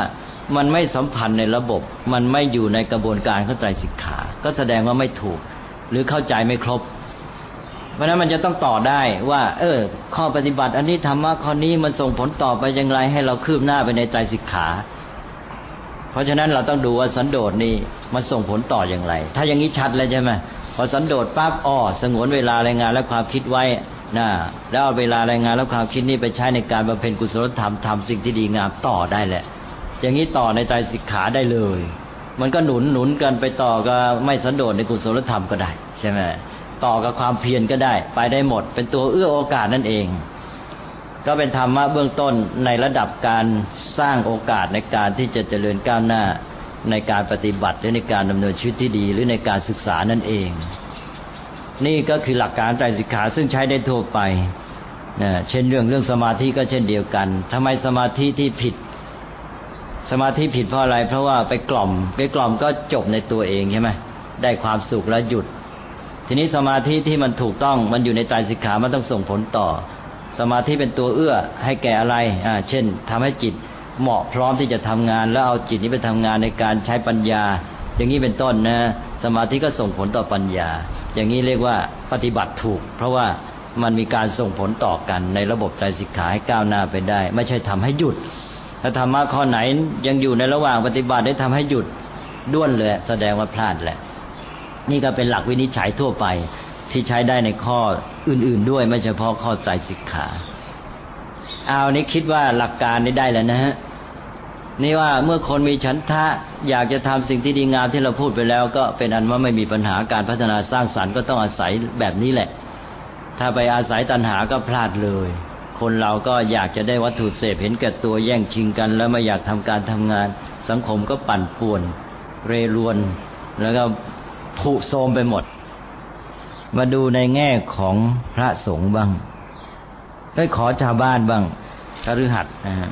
มันไม่สัมพันธ์ในระบบมันไม่อยู่ในกระบวนการเข้าใจสิกขาก็แสดงว่าไม่ถูกหรือเข้าใจไม่ครบเพราะนั้นมันจะต้องต่อได้ว่าข้อปฏิบัติอันนี้ธรรมะข้อนี้มันส่งผลต่อไปอย่างไรให้เราคืบหน้าไปในไตรสิกขาเพราะฉะนั้นเราต้องดูว่าสันโดษนี่มันส่งผลต่ออย่างไรถ้าอย่างนี้ชัดเลยใช่ไหมพอสันโดษปั๊บสงวนเวลารายงานและความคิดไว้นะแล้วเอาเวลารายงานและความคิดนี้ไปใช้ในการบำเพ็ญกุศลธรรมทำสิ่งที่ดีงามต่อได้แหละอย่างนี้ต่อในไตรสิกขาได้เลยมันก็หนุนกันไปต่อก็ไม่สันโดษในกุศลธรรมก็ได้ใช่ไหมต่อกับความเพียรก็ได้ไปได้หมดเป็นตัวเอื้อโอกาสนั่นเองก็เป็นธรรมะเบื้องต้นในระดับการสร้างโอกาสในการที่จะเจริญก้าวหน้าในการปฏิบัติหรือในการดำเนินชีวิตที่ดีหรือในการศึกษานั่นเองนี่ก็คือหลักการไตรสิกขาซึ่งใช้ได้ทั่วไปเช่นเรื่องสมาธิก็เช่นเดียวกันทำไมสมาธิที่ผิดสมาธิผิดเพราะอะไรเพราะว่าไปกล่อมก็จบในตัวเองใช่ไหมได้ความสุขแล้วหยุดทีนี้สมาธิที่มันถูกต้องมันอยู่ในไตรสิกขามันต้องส่งผลต่อสมาธิเป็นตัวเอื้อให้แก่อะไรเช่นทำให้จิตเหมาะพร้อมที่จะทำงานแล้วเอาจิตนี้ไปทำงานในการใช้ปัญญาอย่างนี้เป็นต้นนะสมาธิก็ส่งผลต่อปัญญาอย่างนี้เรียกว่าปฏิบัติถูกเพราะว่ามันมีการส่งผลต่อกันในระบบไตรสิกขาให้ก้าวหน้าไปได้ไม่ใช่ทำให้หยุดถ้าธรรมะข้อไหนยังอยู่ในระหว่างปฏิบัติได้ทำให้หยุดด้วนเลยแสดงว่าพลาดแหละนี่ก็เป็นหลักวินิจฉัยทั่วไปที่ใช้ได้ในข้ออื่นๆด้วยไม่เฉพาะข้อไตรสิกขานี่คิดว่าหลักการนี้ได้แล้วนะฮะนี่ว่าเมื่อคนมีฉันทะอยากจะทำสิ่งที่ดีงามที่เราพูดไปแล้วก็เป็นอันว่าไม่มีปัญหาการพัฒนาสร้างสรรค์ก็ต้องอาศัยแบบนี้แหละถ้าไปอาศัยตัณหาก็พลาดเลยคนเราก็อยากจะได้วัตถุเสพเห็นแก่ตัวแย่งชิงกันแล้วไม่อยากทำการทำงานสังคมก็ปั่นป่วนเรรวนแล้วก็ผุโทรมไปหมดมาดูในแง่ของพระสงฆ์บ้างได้ขอชาวบ้านบ้างคฤหัสถ์นะฮะ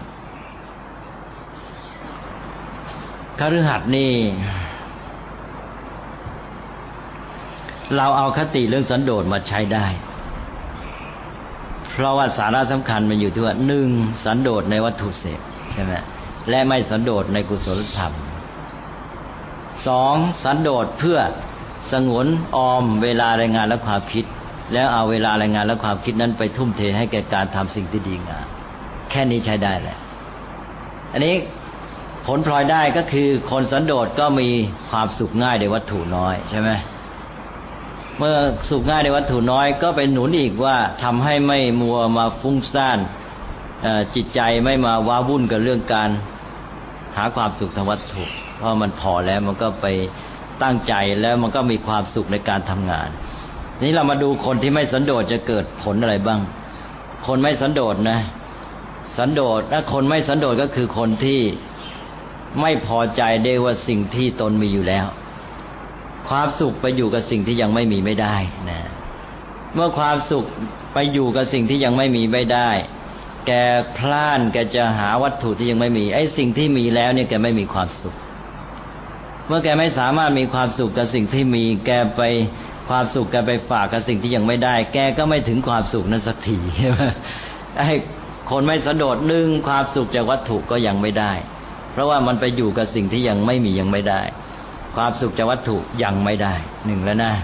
คฤหัสถ์นี่เราเอาคติเรื่องสันโดษมาใช้ได้เพราะว่าสาระสำคัญมันอยู่ที่ว่า1สันโดษในวัตถุเสพใช่ไหมและไม่สันโดษในกุศลธรรม2สันโดษเพื่อสงวนออมเวลารายงานและความคิดแล้วเอาเวลารายงานและความคิดนั้นไปทุ่มเทให้แก่การทำสิ่งที่ดีงามแค่นี้ใช้ได้แหละอันนี้ผลพลอยได้ก็คือคนสันโดษก็มีความสุขง่ายในวัตถุน้อยใช่ไหมเมื่อสุขง่ายในวัตถุน้อยก็เป็นหนุนอีกว่าทำให้ไม่มัวมาฟุ้งซ่านจิตใจไม่มาว้าวุ่นกับเรื่องการหาความสุขทางวัตถุเพราะมันพอแล้วมันก็ไปตั้งใจแล้วมันก็มีความสุขในการทำงานนี้เรามาดูคนที่ไม่สันโดษจะเกิดผลอะไรบ้างคนไม่สันโดษนะสันโดษและคนไม่สันโดษก็คือคนที่ไม่พอใจได้ว่าสิ่งที่ตนมีอยู่แล้วความสุขไปอยู่กับสิ่งที่ยังไม่มีไม่ได้นะเมื่อความสุขไปอยู่กับสิ่งที่ยังไม่มีไม่ได้แกพล่านแกจะหาวัตถุที่ยังไม่มีไอ้สิ่งที่มีแล้วเนี่ยแกไม่มีความสุขเมื่อแกไม่สามารถมีความสุขกับสิ่งที่มีแกไปความสุขแกไปฝากกับสิ่งที่ยังไม่ได้แกก็ไม่ถึงความสุขนั้นสักทีใช่ไหมไอ้คนไม่สันโดษความสุขจากวัตถุก็ยังไม่ได้เพราะว่ามันไปอยู่กับสิ่งที่ยังไม่มียังไม่ได้ความสุขจากวัตถุยังไม่ได้1แล้วนะ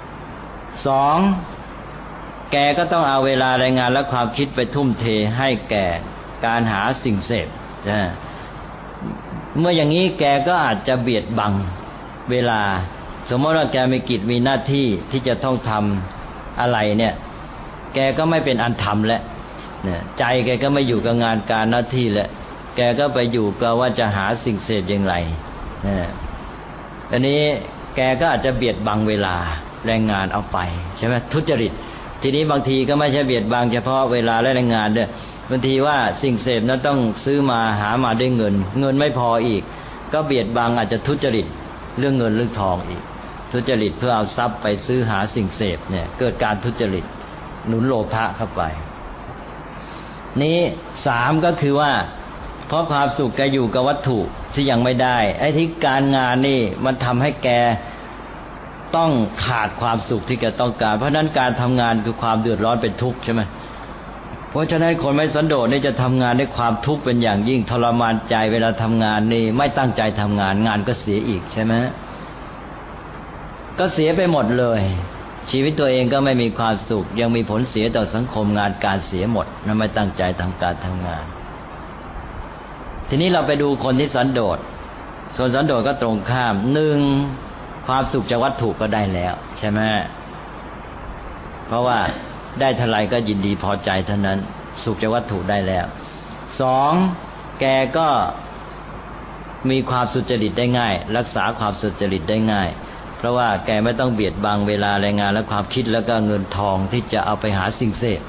2แกก็ต้องเอาเวลารายงานและความคิดไปทุ่มเทให้แก่การหาสิ่งเสพเมื่ออย่างนี้แกก็อาจจะเบียดบังเวลาสมมติว่าแกมีกิจมีหน้าที่ที่จะต้องทำอะไรเนี่ยแกก็ไม่เป็นอันทำแล้วใจแกก็ไม่อยู่กับงานการหน้าที่แล้วแกก็ไปอยู่กับว่าจะหาสิ่งเสพอย่างไรอันนี้แกก็อาจจะเบียดบังเวลาแรงงานเอาไปใช่ไหมทุจริตทีนี้บางทีก็ไม่ใช่เบียดบังเฉพาะเวลาและแรงงานด้วยบางทีว่าสิ่งเสพนั้นต้องซื้อมาหามาด้วยเงินไม่พออีกก็เบียดบังอาจจะทุจริตเรื่องเงินเรื่องทองอีกทุจริตเพื่อเอาทรัพย์ไปซื้อหาสิ่งเสพเนี่ยเกิดการทุจริตหนุนโลภะเข้าไปนี้3ก็คือว่าเพราะความสุขแกอยู่กับวัตถุที่ยังไม่ได้ไอ้ที่การงานนี่มันทำให้แกต้องขาดความสุขที่แกต้องการเพราะนั้นการทำงานคือความเดือดร้อนเป็นทุกข์ใช่ไหมเพราะฉะนั้นคนไม่สันโดษนี่จะทำงานด้วยความทุกข์เป็นอย่างยิ่งทรมานใจเวลาทำงานนี่ไม่ตั้งใจทำงานงานก็เสียอีกใช่ไหมก็เสียไปหมดเลยชีวิตตัวเองก็ไม่มีความสุขยังมีผลเสียต่อสังคมงานการเสียหมดนั่นไม่ตั้งใจทำการทำงานทีนี้เราไปดูคนที่สันโดษส่วนสันโดษก็ตรงข้ามหนึ่งความสุขจากวัตถุก็ได้แล้วใช่ไหมเพราะว่าได้เท่าไรก็ยินดีพอใจเท่านั้นสุขจากวัตถุได้แล้วสองแกก็มีความสุจริตได้ง่ายรักษาความสุจริตได้ง่ายเพราะว่าแกไม่ต้องเบียดบังเวลาแรงงานและความคิดแล้วก็เงินทองที่จะเอาไปหาสิ่งเสพ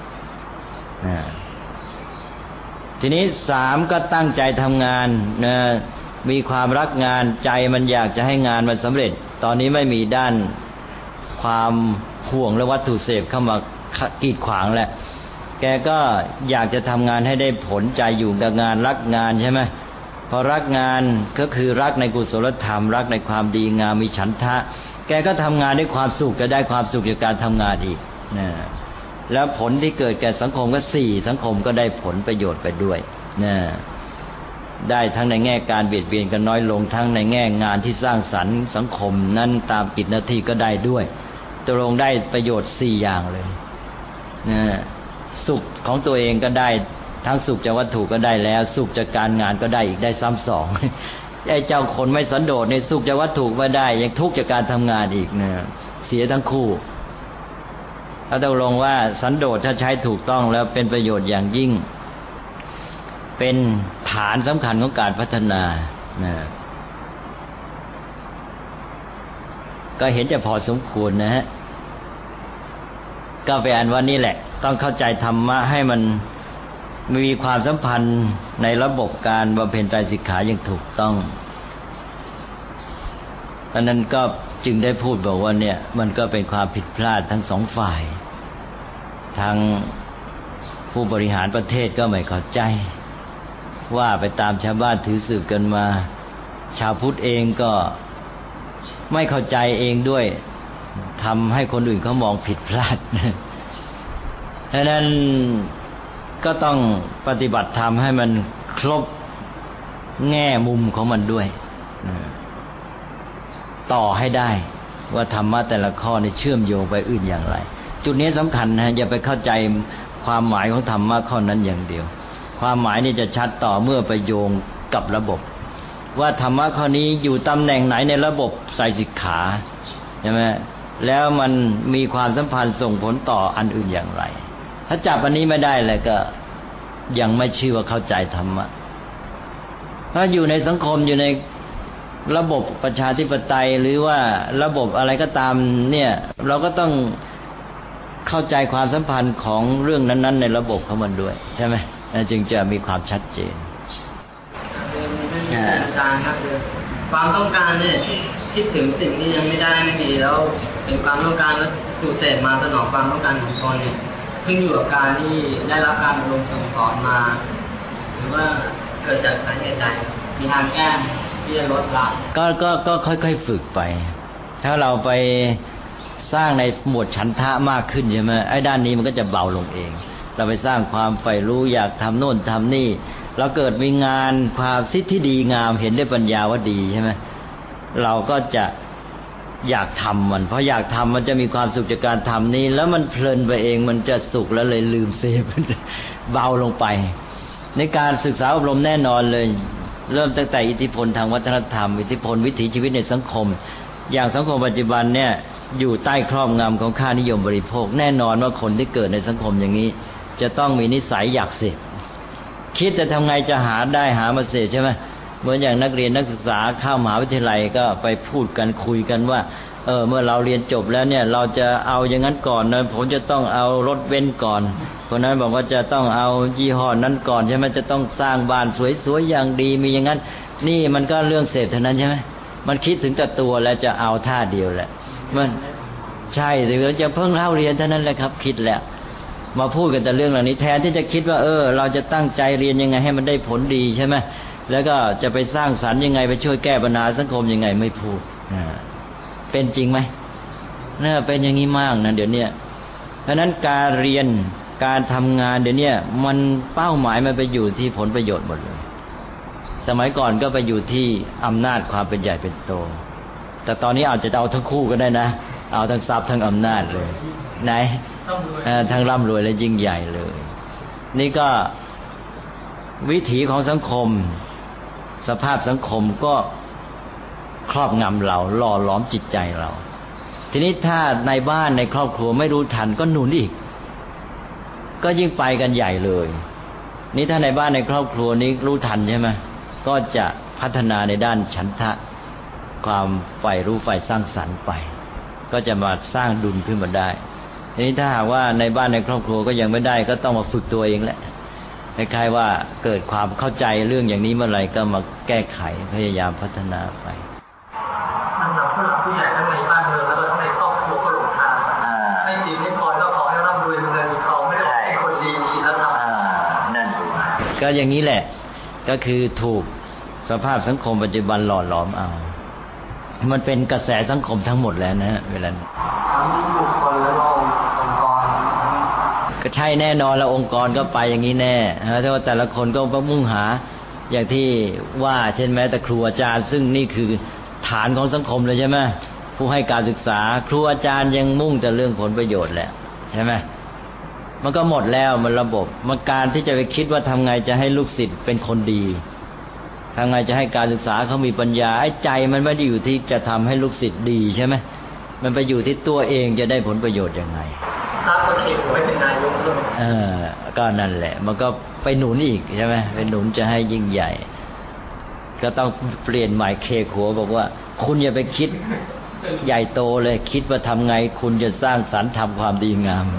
ทีนี้สามก็ตั้งใจทำงานนะมีความรักงานใจมันอยากจะให้งานมันสำเร็จตอนนี้ไม่มีด้านความห่วงและวัตถุเสพเข้ามากีดขวางแล้วแกก็อยากจะทำงานให้ได้ผลใจอยู่กับงานรักงานใช่ไหมพอรักงานก็คือรักในกุศลธรรมรักในความดีงามมีฉันทะแกก็ทำงานด้วยความสุขจะได้ความสุขจากการทำงานอีกนะแล้วผลที่เกิดแก่สังคมก็สี่สังคมก็ได้ผลประโยชน์ไปด้วยนะได้ทั้งในแง่การเบียดเบียนกันน้อยลงทั้งในแง่งานที่สร้างสรรค์สังคมนั้นตามกิจหน้าที่ก็ได้ด้วยตกลงได้ประโยชน์สี่อย่างเลยนะสุขของตัวเองก็ได้ทั้งสุขจากวัตถุก็ได้แล้วสุขจากการงานก็ได้อีกได้ซ้ำสองไอ้เจ้าคนไม่สันโดษในสุขจากวัตถุไม่ได้ยังทุกข์จากการทำงานอีกนะเสียทั้งคู่ถ้าตกลงว่าสันโดษถ้าใช้ถูกต้องแล้วเป็นประโยชน์อย่างยิ่งเป็นฐานสำคัญของการพัฒนานะก็เห็นจะพอสมควรนะฮะก็เป็นอันว่านี่แหละต้องเข้าใจธรรมะให้มันมีความสัมพันธ์ในระบบการบำเพ็ญไตรสิกขาอย่างถูกต้องเพราะนั้นก็จึงได้พูดบอกว่าเนี่ยมันก็เป็นความผิดพลาดทั้งสองฝ่ายทางผู้บริหารประเทศก็ไม่เข้าใจว่าไปตามชาวบ้านถือสืบกันมาชาวพุทธเองก็ไม่เข้าใจเองด้วยทำให้คนอื่นเขามองผิดพลาดดังนั้นก็ต้องปฏิบัติธรรมให้มันครบแง่มุมของมันด้วยต่อให้ได้ว่าธรรมะแต่ละข้อนี่เชื่อมโยงไปอื่นอย่างไรจุดนี้สำคัญนะอย่าไปเข้าใจความหมายของธรรมะข้อนั้นอย่างเดียวความหมายนี่จะชัดต่อเมื่อไปโยงกับระบบว่าธรรมะข้อนี้อยู่ตำแหน่งไหนในระบบไตรสิกขาใช่ไหมแล้วมันมีความสัมพันธ์ส่งผลต่ออันอื่นอย่างไรถ้าจับอันนี้ไม่ได้เลยก็ยังไม่ชื่อว่าเข้าใจธรรมะถ้าอยู่ในสังคมอยู่ในระบบประชาธิปไตยหรือว่าระบบอะไรก็ตามเนี่ยเราก็ต้องเข้าใจความสัมพันธ์ของเรื่องนั้นๆในระบบของมันด้วยใช่ไหมจึงจะมีความชัดเจนอาจารย์ครับความต้องการเนี่ยคิดถึงสิ่งที่ยังไม่ได้ไม่มีแล้วเป็นความต้องการแล้วถูกเสพมาสนองความต้องการของตนเนี่ยขึ้นอยู่กับการที่ได้รับการอบรมสั่งสอนมาหรือว่าเกิดจากสาเหตุใดมีทางแก้ที่จะลดละก็ค่อยๆฝึกไปถ้าเราไปสร้างในหมวดฉันทะมากขึ้นใช่ไหมไอ้ด้านนี้มันก็จะเบาลงเองเราไปสร้างความใฝ่รู้อยากทำโน่นทำนี่เราเกิดมีงานความคิดที่ดีงามเห็นด้วยปัญญาว่าดีใช่ไหมเราก็จะอยากทำมันเพราะอยากทำมันจะมีความสุขจากการทำนี้แล้วมันเพลินไปเองมันจะสุขแล้วเลยลืมเสพเบาลงไปในการศึกษาอบรมแน่นอนเลยเริ่มตั้งแต่อิทธิพลทางวัฒนธรรมอิทธิพลวิถีชีวิตในสังคมอย่างสังคมปัจจุบันเนี่ยอยู่ใต้ครอบงำของค่านิยมบริโภคแน่นอนว่าคนที่เกิดในสังคมอย่างนี้จะต้องมีนิสัยอยากเสพคิดแต่ทำไงจะหาได้หามาเสพใช่ไหมเหมือนอย่างนักเรียนนักศึกษาเข้ามหาวิทยาลัยก็ไปพูดกันคุยกันว่าเมื่อเราเรียนจบแล้วเนี่ยเราจะเอาอย่างนั้นก่อนนะผมจะต้องเอารถเบนซ์ก่อนคนนั้นบอกว่าจะต้องเอายี่ห้อนั้นก่อนใช่ไหมจะต้องสร้างบ้านสวยๆอย่างดีมีอย่างนั้นนี่มันก็เรื่องเสพเท่านั้นใช่ไหมมันคิดถึงแต่ตัวแล้วจะเอาท่าเดียวแหละมันใช่หรือจะเพิ่งเล่าเรียนเท่านั้นแหละครับคิดแล้วมาพูดกันแต่เรื่องเหล่านี้แทนที่จะคิดว่าเราจะตั้งใจเรียนยังไงให้มันได้ผลดีใช่ไหมแล้วก็จะไปสร้างสรรค์ยังไงไปช่วยแก้ปัญหาสังคมยังไงไม่พูดเป็นจริงไหมเนี่ยเป็นอย่างนี้มากนะเดี๋ยวนี้เพราะนั้นการเรียนการทำงานเดี๋ยวนี้มันเป้าหมายมันไปอยู่ที่ผลประโยชน์หมดเลยสมัยก่อนก็ไปอยู่ที่อำนาจความเป็นใหญ่เป็นโตแต่ตอนนี้อาจจะเอาทั้งคู่ก็ได้นะเอาทั้งทรัพย์ทั้งอำนาจเลยไหนทั้งร่ำรวยและยิ่งใหญ่เลยนี่ก็วิถีของสังคมสภาพสังคมก็ครอบงำเราหล่อหลอมจิตใจเราทีนี้ถ้าในบ้านในครอบครัวไม่รู้ทันก็หนุนอีกก็ยิ่งไปกันใหญ่เลยนี่ถ้าในบ้านในครอบครัวนี้รู้ทันใช่ไหมก็จะพัฒนาในด้านฉันทะความใฝ่รู้ใฝ่สร้างสรรค์ไปก็จะมาสร้างดุลขึ้นมาได้ทีนี้ถ้าหากว่าในบ้านในครอบครัวก็ยังไม่ได้ก็ต้องมาฝึกตัวเองแหละคล้ายๆว่าเกิดความเข้าใจเรื่องอย่างนี้เมื่อไหร่ก็มาแก้ไขพยายามพัฒนาไปมันเราผู้ใหญ่ทั้งในบ้านเมืองแล้วก็ทั้งในครอบครัวก็หลงทางให้ศีลให้พรก็ขอให้ร่ำรวยมีเงินมีทองไม่ได้เป็นคนดีมีศีลธรรมนั่นก็อย่างนี้แหละก็คือถูกสภาพสังคมปัจจุบันหล่อหลอมเอามันเป็นกระแสสังคมทั้งหมดแล้วนะเวลาทั้งบุคคลและองค์กรก็ใช่แน่นอนแล้วองค์กรก็ไปอย่างนี้แน่แต่ว่าแต่ละคนก็มุ่งหาอย่างที่ว่าเช่นแม้แต่ครูอาจารย์ซึ่งนี่คือฐานของสังคมเลยใช่ไหมผู้ให้การศึกษาครูอาจารย์ยังมุ่งแต่เรื่องผลประโยชน์แหละใช่ไหมมันก็หมดแล้วมันระบบมันการที่จะไปคิดว่าทำไงจะให้ลูกศิษย์เป็นคนดีทำไงจะให้การศึกษาเขามีปัญญาไอ้ใจมันไม่ได้อยู่ที่จะทำให้ลูกศิษย์ดีใช่ไหมมันไปอยู่ที่ตัวเองจะได้ผลประโยชน์ยังไงถ้าประเทศไว้เป็นนายกก็นั่นแหละมันก็ไปหนุนอีกใช่ไหมไปหนุนจะให้ยิ่งใหญ่ก็ต้องเปลี่ยนใหม่เคหัวบอกว่าคุณอย่าไปคิดใหญ่โตเลยคิดว่าทำไงคุณจะสร้างสรรค์ทำความดีงาม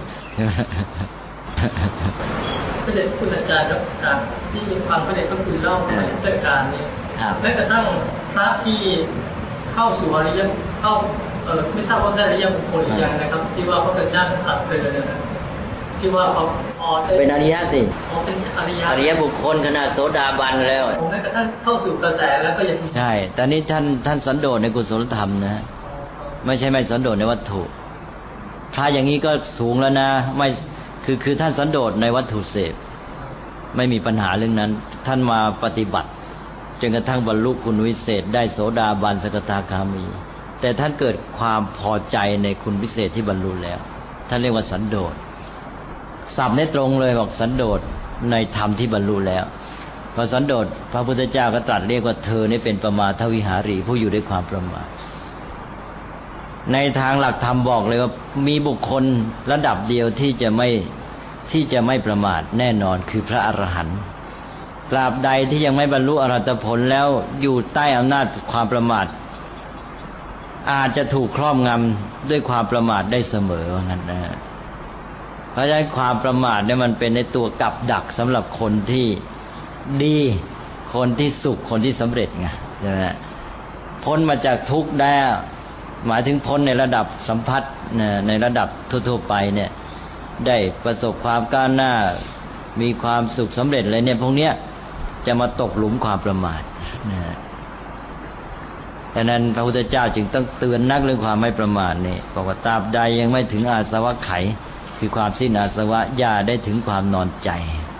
ประเด็นคุณอาจารย์จากที่ฟังประเด็นก็คือเล่าในเรื่องการนี้แม้กระทั่งพระที่เข้าสู่อริยเข้าไม่ทราบว่าได้อริยบุคคลหรือยังนะครับที่ว่าพระพุทธเจ้าตรัสเลยนะที่ว่าเขาเป็นอริยสิเป็นอริยบุคคลขนาดโสดาบันแล้วแม้กระทั่งเข้าสู่กระแสแล้วก็ยังใช่แต่นี้ท่านสันโดษในกุศลธรรมนะไม่ใช่ไม่สันโดษในวัตถุถ้าอย่างนี้ก็สูงแล้วนะไม่คือท่านสันโดษในวัตถุเสพไม่มีปัญหาเรื่องนั้นท่านมาปฏิบัติจนกระทั่งบรรลุคุณวิเศษได้โสดาบันสกทาคามีแต่ท่านเกิดความพอใจในคุณวิเศษที่บรรลุแล้วท่านเรียกว่าสันโดษศัพท์นี้ตรงเลยบอกสันโดษในธรรมที่บรรลุแล้วพอสันโดษพระพุทธเจ้าก็ตรัสเรียกว่าเธอนี่เป็นประมาทวิหารีผู้อยู่ด้วยความประมาทในทางหลักธรรมบอกเลยว่ามีบุคคลระดับเดียวที่จะไม่ประมาทแน่นอนคือพระอรหันต์ตราบใดที่ยังไม่บรรลุอรหัตผลแล้วอยู่ใต้อำนาจความประมาทอาจจะถูกครอบงำด้วยความประมาทได้เสมอว่างั้นนะเพราะฉะนั้นความประมาทเนี่ยมันเป็นในตัวกับดักสำหรับคนที่ดีคนที่สุขคนที่สำเร็จไงใช่ไหมพ้นมาจากทุกข์ได้หมายถึงพ้นในระดับสัมผัสในระดับทั่วๆไปเนี่ยได้ประสบความก้าวหน้ามีความสุขสำเร็จอะไรเนี่ยพวกเนี้ยจะมาตกหลุมความประมาทนะดังนั้นพระพุทธเจ้าจึงต้องเตือนนักเรื่องความไม่ประมาทนี่บอกว่าตราบใดยังไม่ถึงอาสวะไขคือความสิ้นอาสวะอย่าได้ถึงความนอนใจ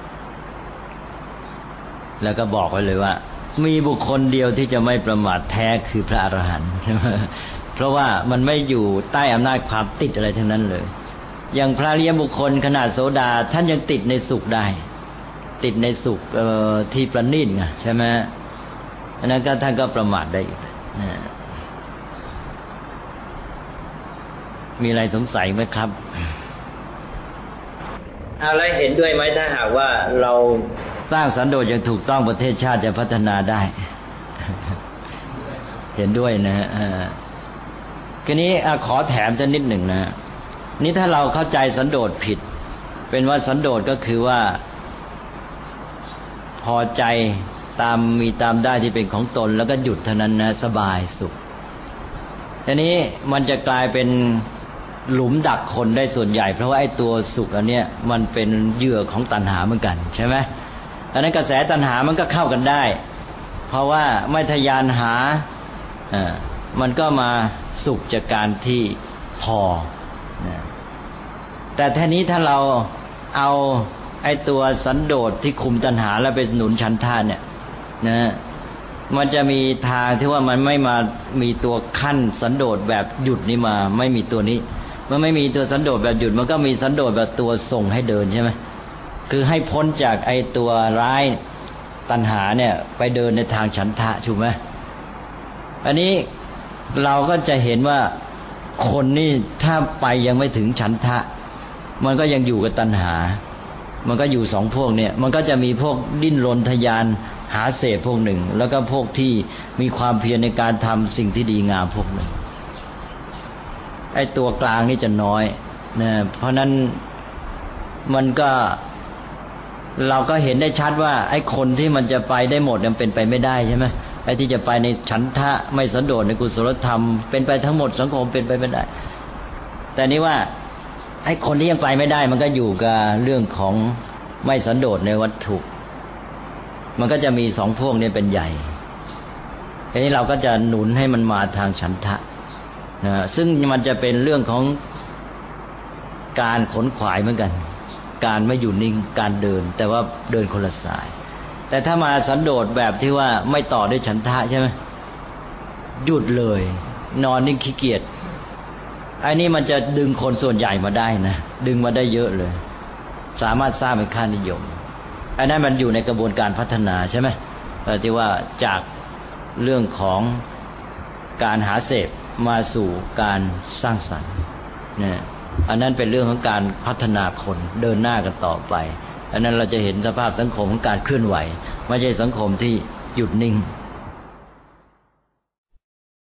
แล้วก็บอกไว้เลยว่ามีบุคคลเดียวที่จะไม่ประมาทแท้คือพระอรหันต์เพราะว่ามันไม่อยู่ใต้อำนาจความติดอะไรทั้งนั้นเลยอย่างพระอริยบุคคลขนาดโสดาท่านยังติดในสุขได้ติดในสุขที่ประณีตไงใช่ไหมอันนั้นก็ท่านก็ประมาทได้อีกมีอะไรสงสัยไหมครับเอาแล้วเห็นด้วยไหมถ้าหากว่าเราสร้างสันโดษอย่างถูกต้องประเทศชาติจะพัฒนาได้เห็นด้วยนะทีนี้ขอแถมสักนิดหนึ่งนะนี่ถ้าเราเข้าใจสันโดษผิดเป็นว่าสันโดษก็คือว่าพอใจตามมีตามได้ที่เป็นของตนแล้วก็หยุดเท่านั้นนะสบายสุขทีนี้มันจะกลายเป็นหลุมดักคนได้ส่วนใหญ่เพราะว่าไอ้ตัวสุขอันเนี้ยมันเป็นเหยื่อของตัณหาเหมือนกันใช่ไหมดังนั้นกระแสตัณหามันก็เข้ากันได้เพราะว่าไม่ทะยานหามันก็มาสุขจากการที่พอแต่ทีนี้ถ้าเราเอาไอ้ตัวสันโดษที่คุมตัณหาแล้วไปหนุนฉันทะเนี่ยนะมันจะมีทางที่ว่ามันไม่มามีตัวขั้นสันโดษแบบหยุดนี่มาไม่มีตัวนี้มันไม่มีตัวสันโดษแบบหยุดมันก็มีสันโดษแบบตัวส่งให้เดินใช่ไหมคือให้พ้นจากไอ้ตัวร้ายตัณหาเนี่ยไปเดินในทางฉันทะถูกไหมอันนี้เราก็จะเห็นว่าคนนี่ถ้าไปยังไม่ถึงฉันทะมันก็ยังอยู่กับตัณหามันก็อยู่สองพวกเนี่ยมันก็จะมีพวกดิ้นรนทยานหาเสพพวกหนึ่งแล้วก็พวกที่มีความเพียรในการทำสิ่งที่ดีงามพวกหนึ่งไอ้ตัวกลางนี่จะน้อยนะเพราะนั้นมันก็เราก็เห็นได้ชัดว่าไอ้คนที่มันจะไปได้หมดมันเป็นไปไม่ได้ใช่ไหมไอ้ที่จะไปในฉันทะไม่สันโดษในกุศลธรรมเป็นไปทั้งหมดสังคมเป็นไปไม่ได้แต่นี่ว่าไอ้คนที่ยังไปไม่ได้มันก็อยู่กับเรื่องของไม่สันโดษในวัตถุมันก็จะมีสองพวกนี้เป็นใหญ่ทีนี้เราก็จะหนุนให้มันมาทางฉันทะนะซึ่งมันจะเป็นเรื่องของการขนขวายเหมือนกันการไม่อยู่นิ่งการเดินแต่ว่าเดินคนละสายแต่ถ้ามาสันโดษแบบที่ว่าไม่ต่อด้วยฉันทะใช่ไหมหยุดเลยนอนนิ่งขี้เกียจไอ้นี่มันจะดึงคนส่วนใหญ่มาได้นะดึงมาได้เยอะเลยสามารถสร้างเป็นค่านิยมอันนั้นมันอยู่ในกระบวนการพัฒนาใช่ไหมที่ว่าจากเรื่องของการหาเสพมาสู่การสร้างสรรค์เนี่ยอันนั้นเป็นเรื่องของการพัฒนาคนเดินหน้ากันต่อไปอันนั้นเราจะเห็นสภาพสังคมของการเคลื่อนไหวไม่ใช่สังคมที่หยุดนิ่ง